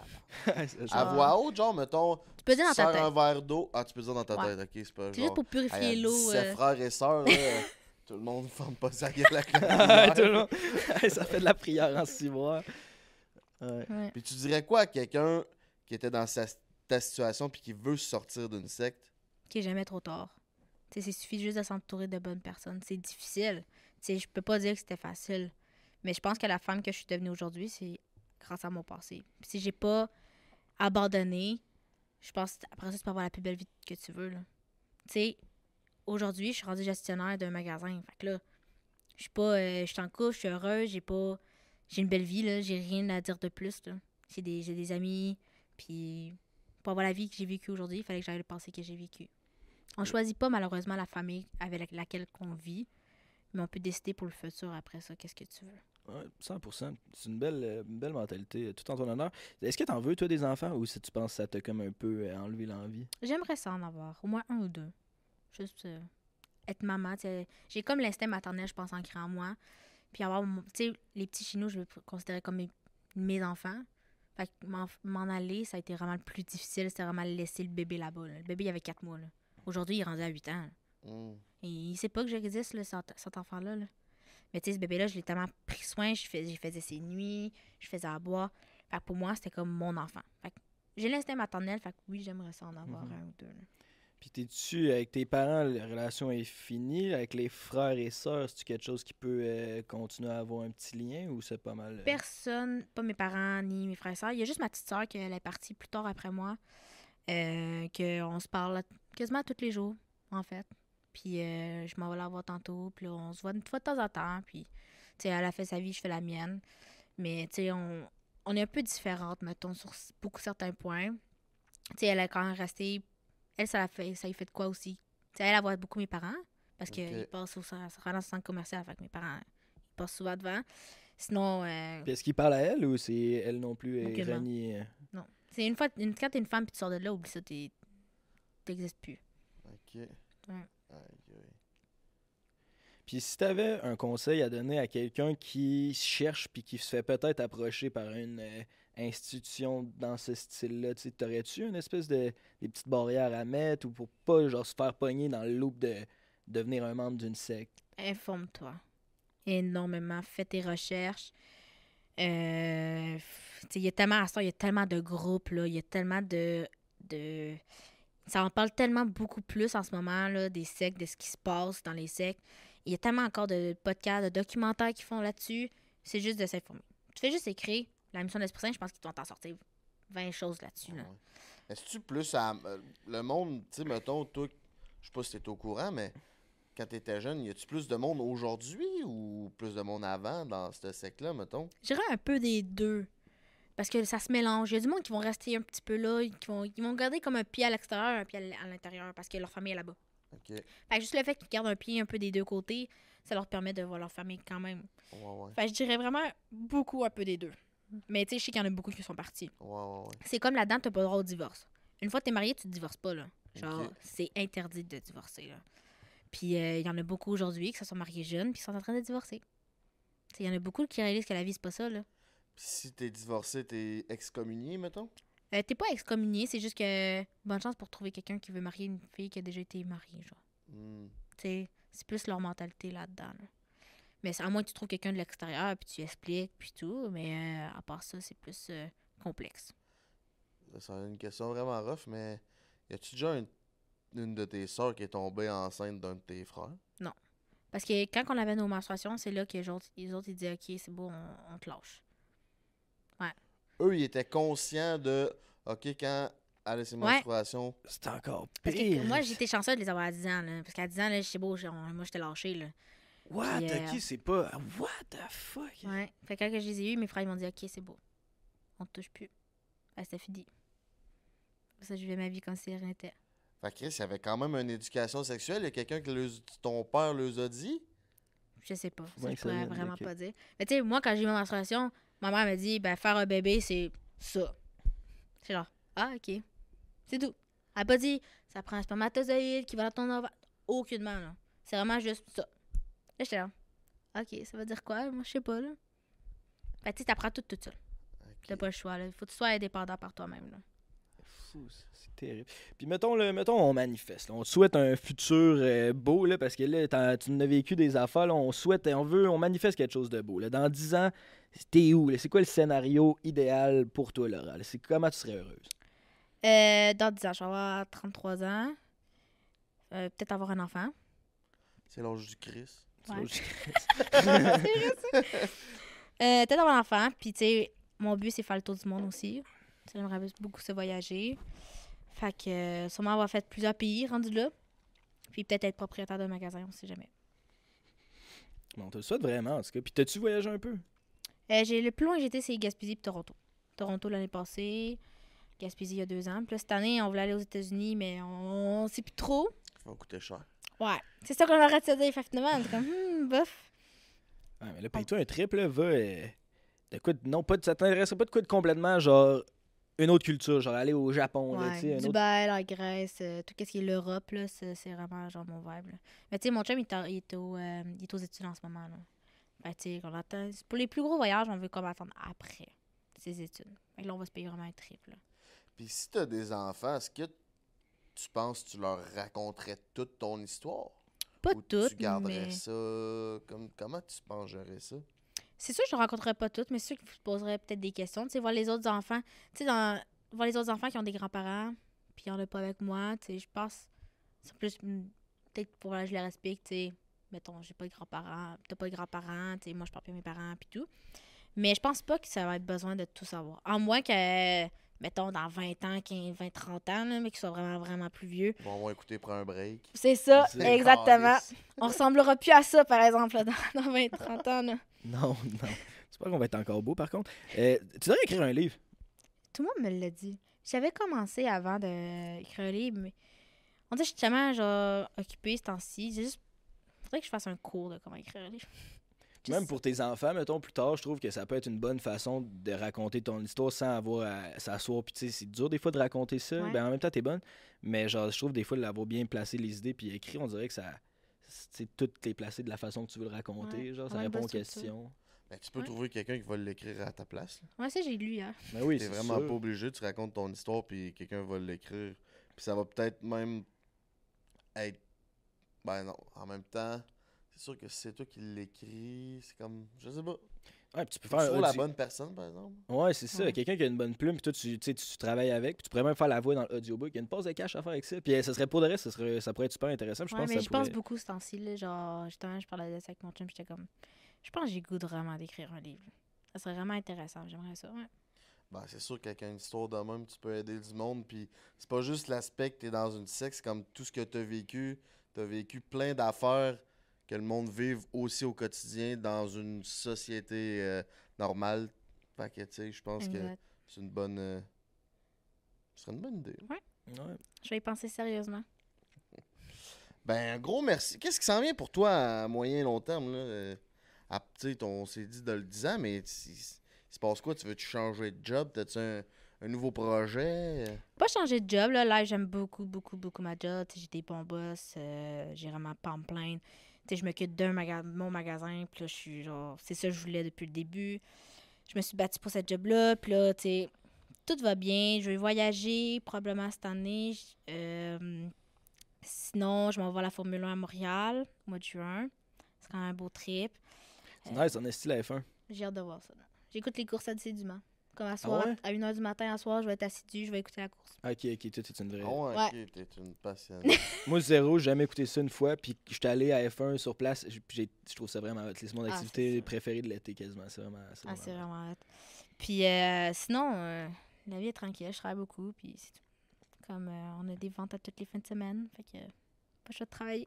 À voix haute, genre, mettons, tu peux dire dans ta tête. un verre d'eau. Ah, tu peux dire dans ta tête, ok, c'est pas C'est juste pour purifier l'eau. 17 frères et sœurs, là, tout le monde ne forme pas sa gueule avec la tout le monde. Ça fait de la prière en 6 mois. Ouais. Puis tu dirais quoi à quelqu'un qui était dans ta situation puis qui veut sortir d'une secte? Qui est jamais trop tard. T'sais, il suffit juste de s'entourer de bonnes personnes. C'est difficile. T'sais, je peux pas dire que c'était facile. Mais je pense que la femme que je suis devenue aujourd'hui, c'est grâce à mon passé. Puis si j'ai pas abandonné, je pense après ça, tu peux avoir la plus belle vie que tu veux. Tu sais, aujourd'hui, je suis rendue gestionnaire d'un magasin. Fait que là, je suis pas. Je suis en couple, je suis heureuse, j'ai une belle vie, là. J'ai rien à dire de plus, là. J'ai des amis, puis pour avoir la vie que j'ai vécue aujourd'hui, il fallait que j'aille le passé que j'ai vécu. On choisit pas, malheureusement, la famille avec laquelle on vit, Mais on peut décider pour le futur après ça, qu'est-ce que tu veux. Ouais, 100%. C'est une belle mentalité, tout en ton honneur. Est-ce que t'en veux, toi, des enfants, ou si tu penses que ça t'a comme un peu enlevé l'envie? J'aimerais ça en avoir, au moins 1 ou 2. Juste être maman, tu sais. J'ai comme l'instinct maternel, je pense, ancré en moi. Puis avoir, tu sais, les petits chez nous, je les considérais comme mes enfants. Fait que m'en aller, ça a été vraiment le plus difficile, c'était vraiment laisser le bébé là-bas. Là. Le bébé, il avait 4 mois. Là. Aujourd'hui, il est rendu à 8 ans. Et il sait pas que j'existe, là, cet enfant-là. Là. Mais tu sais, ce bébé-là, je l'ai tellement pris soin, je faisais ses nuits, je faisais à boire. Fait que pour moi, c'était comme mon enfant. Fait que j'ai l'instinct maternel, fait que oui, j'aimerais ça en avoir 1 ou 2. Là. Puis t'es-tu, avec tes parents, la relation est finie? Avec les frères et sœurs, c'est-tu quelque chose qui peut continuer à avoir un petit lien ou c'est pas mal? Personne, pas mes parents ni mes frères et sœurs. Il y a juste ma petite sœur qui elle est partie plus tard après moi. Qu'on se parle quasiment tous les jours, en fait. Puis je m'en vais la voir tantôt. Puis là, on se voit une fois de temps en temps. Puis, tu sais, elle a fait sa vie, je fais la mienne. Mais, tu sais, on est un peu différentes, mettons, sur beaucoup certains points. Tu sais, elle est quand même restée... Elle, ça lui fait de quoi aussi? Tu sais, elle voit beaucoup mes parents. Parce qu'ils passent au centre commercial. Fait que mes parents, ils passent souvent devant. Sinon... Puis est-ce qu'ils parlent à elle ou c'est elle non plus aucunement. reniée? Non. C'est quand t'es une femme puis tu sors de là, oublie ça, t'existes plus. OK. Ouais. Aïe. Puis si t'avais un conseil à donner à quelqu'un qui cherche puis qui se fait peut-être approcher par une institution dans ce style-là, t'aurais-tu une espèce des petites barrières à mettre ou pour pas genre se faire pogner dans le loop de devenir un membre d'une secte? Informe-toi. Énormément. Fais tes recherches. Il y a tellement à ça, il y a tellement de groupes, là, il y a tellement de... Ça en parle tellement beaucoup plus en ce moment, là, des sectes, de ce qui se passe dans les sectes. Il y a tellement encore de podcasts, de documentaires qui font là-dessus. C'est juste de s'informer. Tu fais juste écrire la mission de l'Esprit Saint, je pense qu'ils vont t'en sortir 20 choses là-dessus. Là. Est-ce-tu plus à... le monde, tu sais, mettons, toi, je sais pas si t'es au courant, mais quand t'étais jeune, y a-tu plus de monde aujourd'hui ou plus de monde avant dans ce secte-là, mettons? Je dirais un peu des deux. Parce que ça se mélange. Il y a du monde qui vont rester un petit peu là, ils vont garder comme un pied à l'extérieur, un pied à l'intérieur, parce que leur famille est là-bas. OK. Fait que juste le fait qu'ils gardent un pied un peu des deux côtés, ça leur permet de voir leur famille quand même. Ouais. Fait que je dirais vraiment beaucoup un peu des deux. Mais tu sais, je sais qu'il y en a beaucoup qui sont partis. Ouais. C'est comme là-dedans, t'as pas le droit au divorce. Une fois que t'es marié, tu te divorces pas, là. Genre, Ok. c'est interdit de divorcer, là. Puis il y en a beaucoup aujourd'hui qui se sont mariés jeunes puis qui sont en train de divorcer. Il y en a beaucoup qui réalisent que la vie, c'est pas ça, là. Puis si t'es divorcé, t'es excommunié, mettons? T'es pas excommunié, c'est juste que bonne chance pour trouver quelqu'un qui veut marier une fille qui a déjà été mariée, genre. Tu sais, c'est plus leur mentalité là-dedans, là. Mais c'est à moins que tu trouves quelqu'un de l'extérieur, puis tu expliques, puis tout. Mais à part ça, c'est plus complexe. C'est une question vraiment rough, mais y a-tu déjà une de tes sœurs qui est tombée enceinte d'un de tes frères? Non. Parce que quand on avait nos menstruations, c'est là que les autres ils disaient « Ok, c'est beau, on te lâche. » Ouais. Eux, ils étaient conscients de « Ok, quand elle a ses menstruations... » C'est encore Parce que pire. moi, j'étais chanceuse de les avoir à 10 ans. Là, parce qu'à 10 ans, là, c'est beau, moi, j'étais lâchée. Là. What? Puis, Ok, c'est pas... What the fuck? Ouais. Fait que quand je les ai eus, mes frères ils m'ont dit « Ok, c'est beau. On te touche plus. » C'était fini. Pour ça, je vivais ma vie comme si rien n'était. Fait que Chris, il y avait quand même une éducation sexuelle. Il y a quelqu'un que ton père leur a dit? Je sais pas. Ça, Ouais, je pourrais ça, vraiment ok. pas dire. Mais tu sais, moi, quand j'ai eu ma menstruation, ma mère m'a dit, ben, faire un bébé, c'est ça. C'est genre, ah, ok. C'est tout. Elle a pas dit, ça prend un spermatozoïde qui va dans ton ovaire. Aucunement, là. C'est vraiment juste ça. Là, j'étais là, ok, ça veut dire quoi? Moi, je sais pas, là. Fait que tu sais, t'apprends tout seul. T'as pas le choix, là. Faut que tu sois indépendant par toi-même, là. Fou, c'est terrible. Puis mettons, on manifeste. Là. On souhaite un futur beau, là, parce que là, tu en as vécu des affaires. Là, on manifeste quelque chose de beau. Là. Dans 10 ans, t'es où? Là? C'est quoi le scénario idéal pour toi, Laura? Là? Comment tu serais heureuse? Dans 10 ans, je vais avoir 33 ans. Peut-être avoir un enfant. C'est l'âge du Christ. Ouais. Peut-être avoir un enfant. Puis, tu sais, mon but, c'est faire le tour du monde aussi. J'aimerais beaucoup se voyager. Fait que sûrement avoir fait plusieurs pays rendus là. Puis peut-être être propriétaire d'un magasin, on sait jamais. Bon, on te le souhaite vraiment, en tout cas. Puis t'as-tu voyagé un peu? Le plus loin que j'étais, c'est Gaspésie puis Toronto. Toronto l'année passée. Gaspésie il y a 2 ans. Puis là, cette année, on voulait aller aux États-Unis, mais on sait plus trop. Ça va coûter cher. Ouais, c'est ça qu'on aurait de dire, finalement. C'est comme, bof. Ouais, mais là, paye-toi un trip, là, va. De quoi non, pas de, ça t'intéresserait pas de quoi de complètement, genre, une autre culture, genre aller au Japon, là, tu sais. Ouais, Dubaï, la Grèce, tout ce qui est l'Europe, là, c'est vraiment genre mon vibe. Là. Mais tu sais, mon chum, il est aux études en ce moment. Là. Ben, tu sais, pour les plus gros voyages, on veut comme attendre après ses études. Fait que là, on va se payer vraiment un trip. Là. Puis si t'as des enfants, est-ce que tu penses que tu leur raconterais toute ton histoire? Pas Ou toutes, tu garderais mais... ça? Comment tu penses gérer ça? C'est sûr que je ne rencontrerai pas toutes, mais c'est sûr que je poserais peut-être des questions. Tu sais, voir les autres enfants. Tu sais, voir les autres enfants qui ont des grands-parents, puis il n'y en a pas avec moi. Tu sais, je pense. C'est plus. Peut-être pour que je les respecte, tu sais. Mettons, j'ai pas de grands-parents. T'as pas de grands-parents. Tu sais, moi, je parle plus à mes parents, puis tout. Mais je pense pas que ça va être besoin de tout savoir. À moins que. Mettons, dans 20 ans, 15, 20, 30 ans, là, mais qu'ils soient vraiment, vraiment plus vieux. Bon, on va écouter, prendre un break. C'est ça, C'est exactement. calice. On ressemblera plus à ça, par exemple, là, dans 20, 30 ans. Là. Non. C'est pas qu'on va être encore beau, par contre. Tu devrais écrire un livre. Tout le monde me l'a dit. J'avais commencé avant d'écrire un livre, mais on dirait que je suis tellement genre, occupée ce temps-ci. J'ai juste. Faudrait que je fasse un cours de comment écrire un livre. Même pour tes enfants, mettons, plus tard, je trouve que ça peut être une bonne façon de raconter ton histoire sans avoir à s'asseoir. Puis tu sais, c'est dur des fois de raconter ça. Ouais. Ben, en même temps, t'es bonne. Mais genre, je trouve des fois de l'avoir bien placé les idées puis écrit, on dirait que ça. Tout est placé de la façon que tu veux le raconter. Ouais, Genre, on ça a une répond bonne aux structure. questions. Ben, tu peux Ouais. trouver quelqu'un qui va l'écrire à ta place. Ouais, ça, j'ai lu hier. Mais oui, T'es c'est vraiment sûr. pas obligé, tu racontes ton histoire, puis quelqu'un va l'écrire. Puis ça va peut-être même être. Ben non, en même temps, c'est sûr que si c'est toi qui l'écris, c'est comme. Je sais pas. Ouais, puis tu peux Faut faire que tu sois la bonne personne, par exemple. Ouais, c'est ça. Ouais. Quelqu'un qui a une bonne plume, puis toi, tu travailles avec, puis tu pourrais même faire la voix dans l'audiobook. Il y a une pause de cash à faire avec ça. Puis ça serait pour de reste, ça pourrait être super intéressant. Je Ouais, pense mais que ça j'y pense pourrait... beaucoup ce temps-ci. Là, genre, justement, je parlais de ça avec mon chum, j'étais comme. Je pense que j'ai le goût de vraiment d'écrire un livre. Ça serait vraiment intéressant. J'aimerais ça. Ouais. Ben, c'est sûr qu'avec une histoire de même, tu peux aider du monde. Puis c'est pas juste l'aspect que t'es dans une secte, c'est comme tout ce que t'as vécu. T'as vécu plein d'affaires que le monde vive aussi au quotidien dans une société normale. Fait que, tu sais, je pense que Exact. c'est une bonne. Ce serait une bonne idée. Ouais. Je vais y penser sérieusement. Ben, un gros merci. Qu'est-ce qui s'en vient pour toi à moyen et long terme, là? Tu sais, on s'est dit de le 10 ans, mais il se passe quoi? Tu veux-tu changer de job? T'as-tu un nouveau projet? Pas changer de job, là. Là, j'aime beaucoup, beaucoup, beaucoup ma job. Tu sais, j'ai des bons boss. J'ai vraiment pas à me plaindre. Tu sais, je m'occupe mon magasin. Puis là, je suis genre... C'est ça que je voulais depuis le début. Je me suis battue pour cette job-là. Puis là, tu sais, tout va bien. Je vais voyager probablement cette année. Sinon, je m'en vais à la Formule 1 à Montréal au mois de juin. C'est quand même un beau trip. C'est nice, on est style à F1. J'ai hâte de voir ça. J'écoute les courses assidûment. Comme à soir, ouais? à 1h du matin, à soir, je vais être assidu, je vais écouter la course. Ok, toi, t'es une vraie. Ah ouais, Ouais. ok, t'es une passionnée. Moi, zéro, j'ai jamais écouté ça une fois, puis j'étais allé à F1 sur place, puis je trouve ça vraiment hot. C'est mon Ah, activité c'est ça. préférée de l'été quasiment. C'est vraiment. Ah, c'est vraiment hot. Puis sinon, la vie est tranquille, je travaille beaucoup, puis c'est tout. Comme on a des ventes à toutes les fins de semaine, fait que pas le choix de travailler.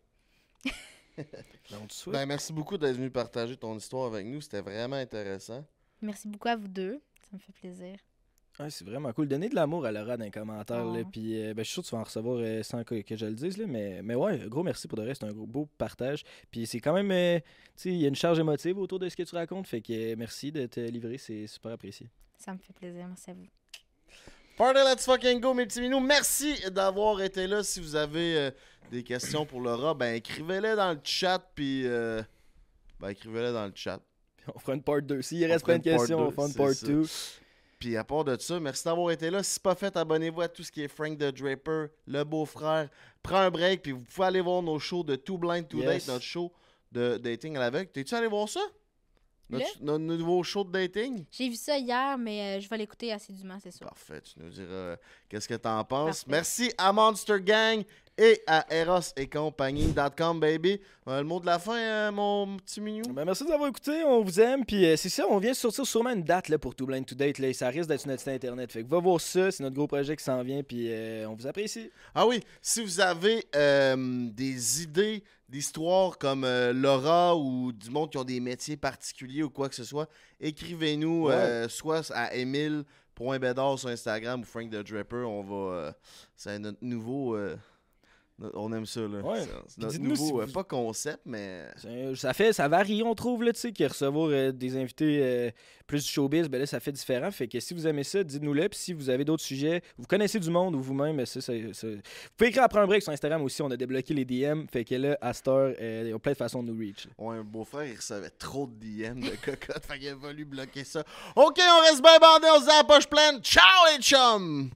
Ben, on te souhaite. Ben, merci beaucoup d'être venu partager ton histoire avec nous. C'était vraiment intéressant. Merci beaucoup à vous deux, ça me fait plaisir. Ouais, c'est vraiment cool. Donnez de l'amour à Laura dans les commentaires. Là, Oh. puis ben, je suis sûr que tu vas en recevoir sans que je le dise. Là, mais ouais, gros merci pour le reste. C'est un gros beau partage. Puis c'est quand même. Tu sais, il y a une charge émotive autour de ce que tu racontes. Fait que merci de te livrer. C'est super apprécié. Ça me fait plaisir, merci à vous. Party, let's fucking go, mes petits minous. Merci d'avoir été là. Si vous avez des questions pour Laura, ben écrivez-les dans le chat. Puis, écrivez-les dans le chat. Puis on fera une part 2. S'il On reste fera plein de une part questions, on 2, fera une c'est part ça. 2. Puis à part de ça, merci d'avoir été là. Si c'est pas fait, abonnez-vous à tout ce qui est Frank the Draper, le beau-frère. Prends un break, puis vous pouvez aller voir nos shows de Too Blind to Yes. Date, notre show de dating à l'aveugle. T'es-tu allé voir ça? Notre nouveau show de dating? J'ai vu ça hier, mais je vais l'écouter assidûment, c'est sûr. Parfait, tu nous diras qu'est-ce que t'en penses. Parfait. Merci à Monster Gang et à Eros et compagnie.com, baby. Le mot de la fin, mon petit mignon. Ben, merci d'avoir écouté, on vous aime. Puis c'est ça, on vient de sortir sûrement une date là, pour Too Blind to Date. Là, et ça risque d'être sur notre site internet. Fait que va voir ça, c'est notre gros projet qui s'en vient. Puis on vous apprécie. Ah oui, si vous avez des idées d'histoires comme Laura ou du monde qui ont des métiers particuliers ou quoi que ce soit, écrivez-nous Ouais. soit à Emile.Bédard sur Instagram ou Frank the Draper. On va. C'est notre nouveau. On aime ça, là. Ouais. C'est notre Dites-nous nouveau, si vous- pas concept, mais... Ça varie, on trouve, là, tu sais, que recevoir des invités plus du showbiz, ben là, ça fait différent. Fait que si vous aimez ça, dites-nous-le. Puis si vous avez d'autres sujets, vous connaissez du monde ou vous-même, vous pouvez écrire après un break sur Instagram aussi. On a débloqué les DM. Fait que là, à cette heure, il y a plein de façons de nous reach. Ouais, un beau-frère, il recevait trop de DM de cocotte. Fait qu'il a fallu bloquer ça. OK, on reste bien bandé, on se dit à la poche pleine. Ciao, les chums!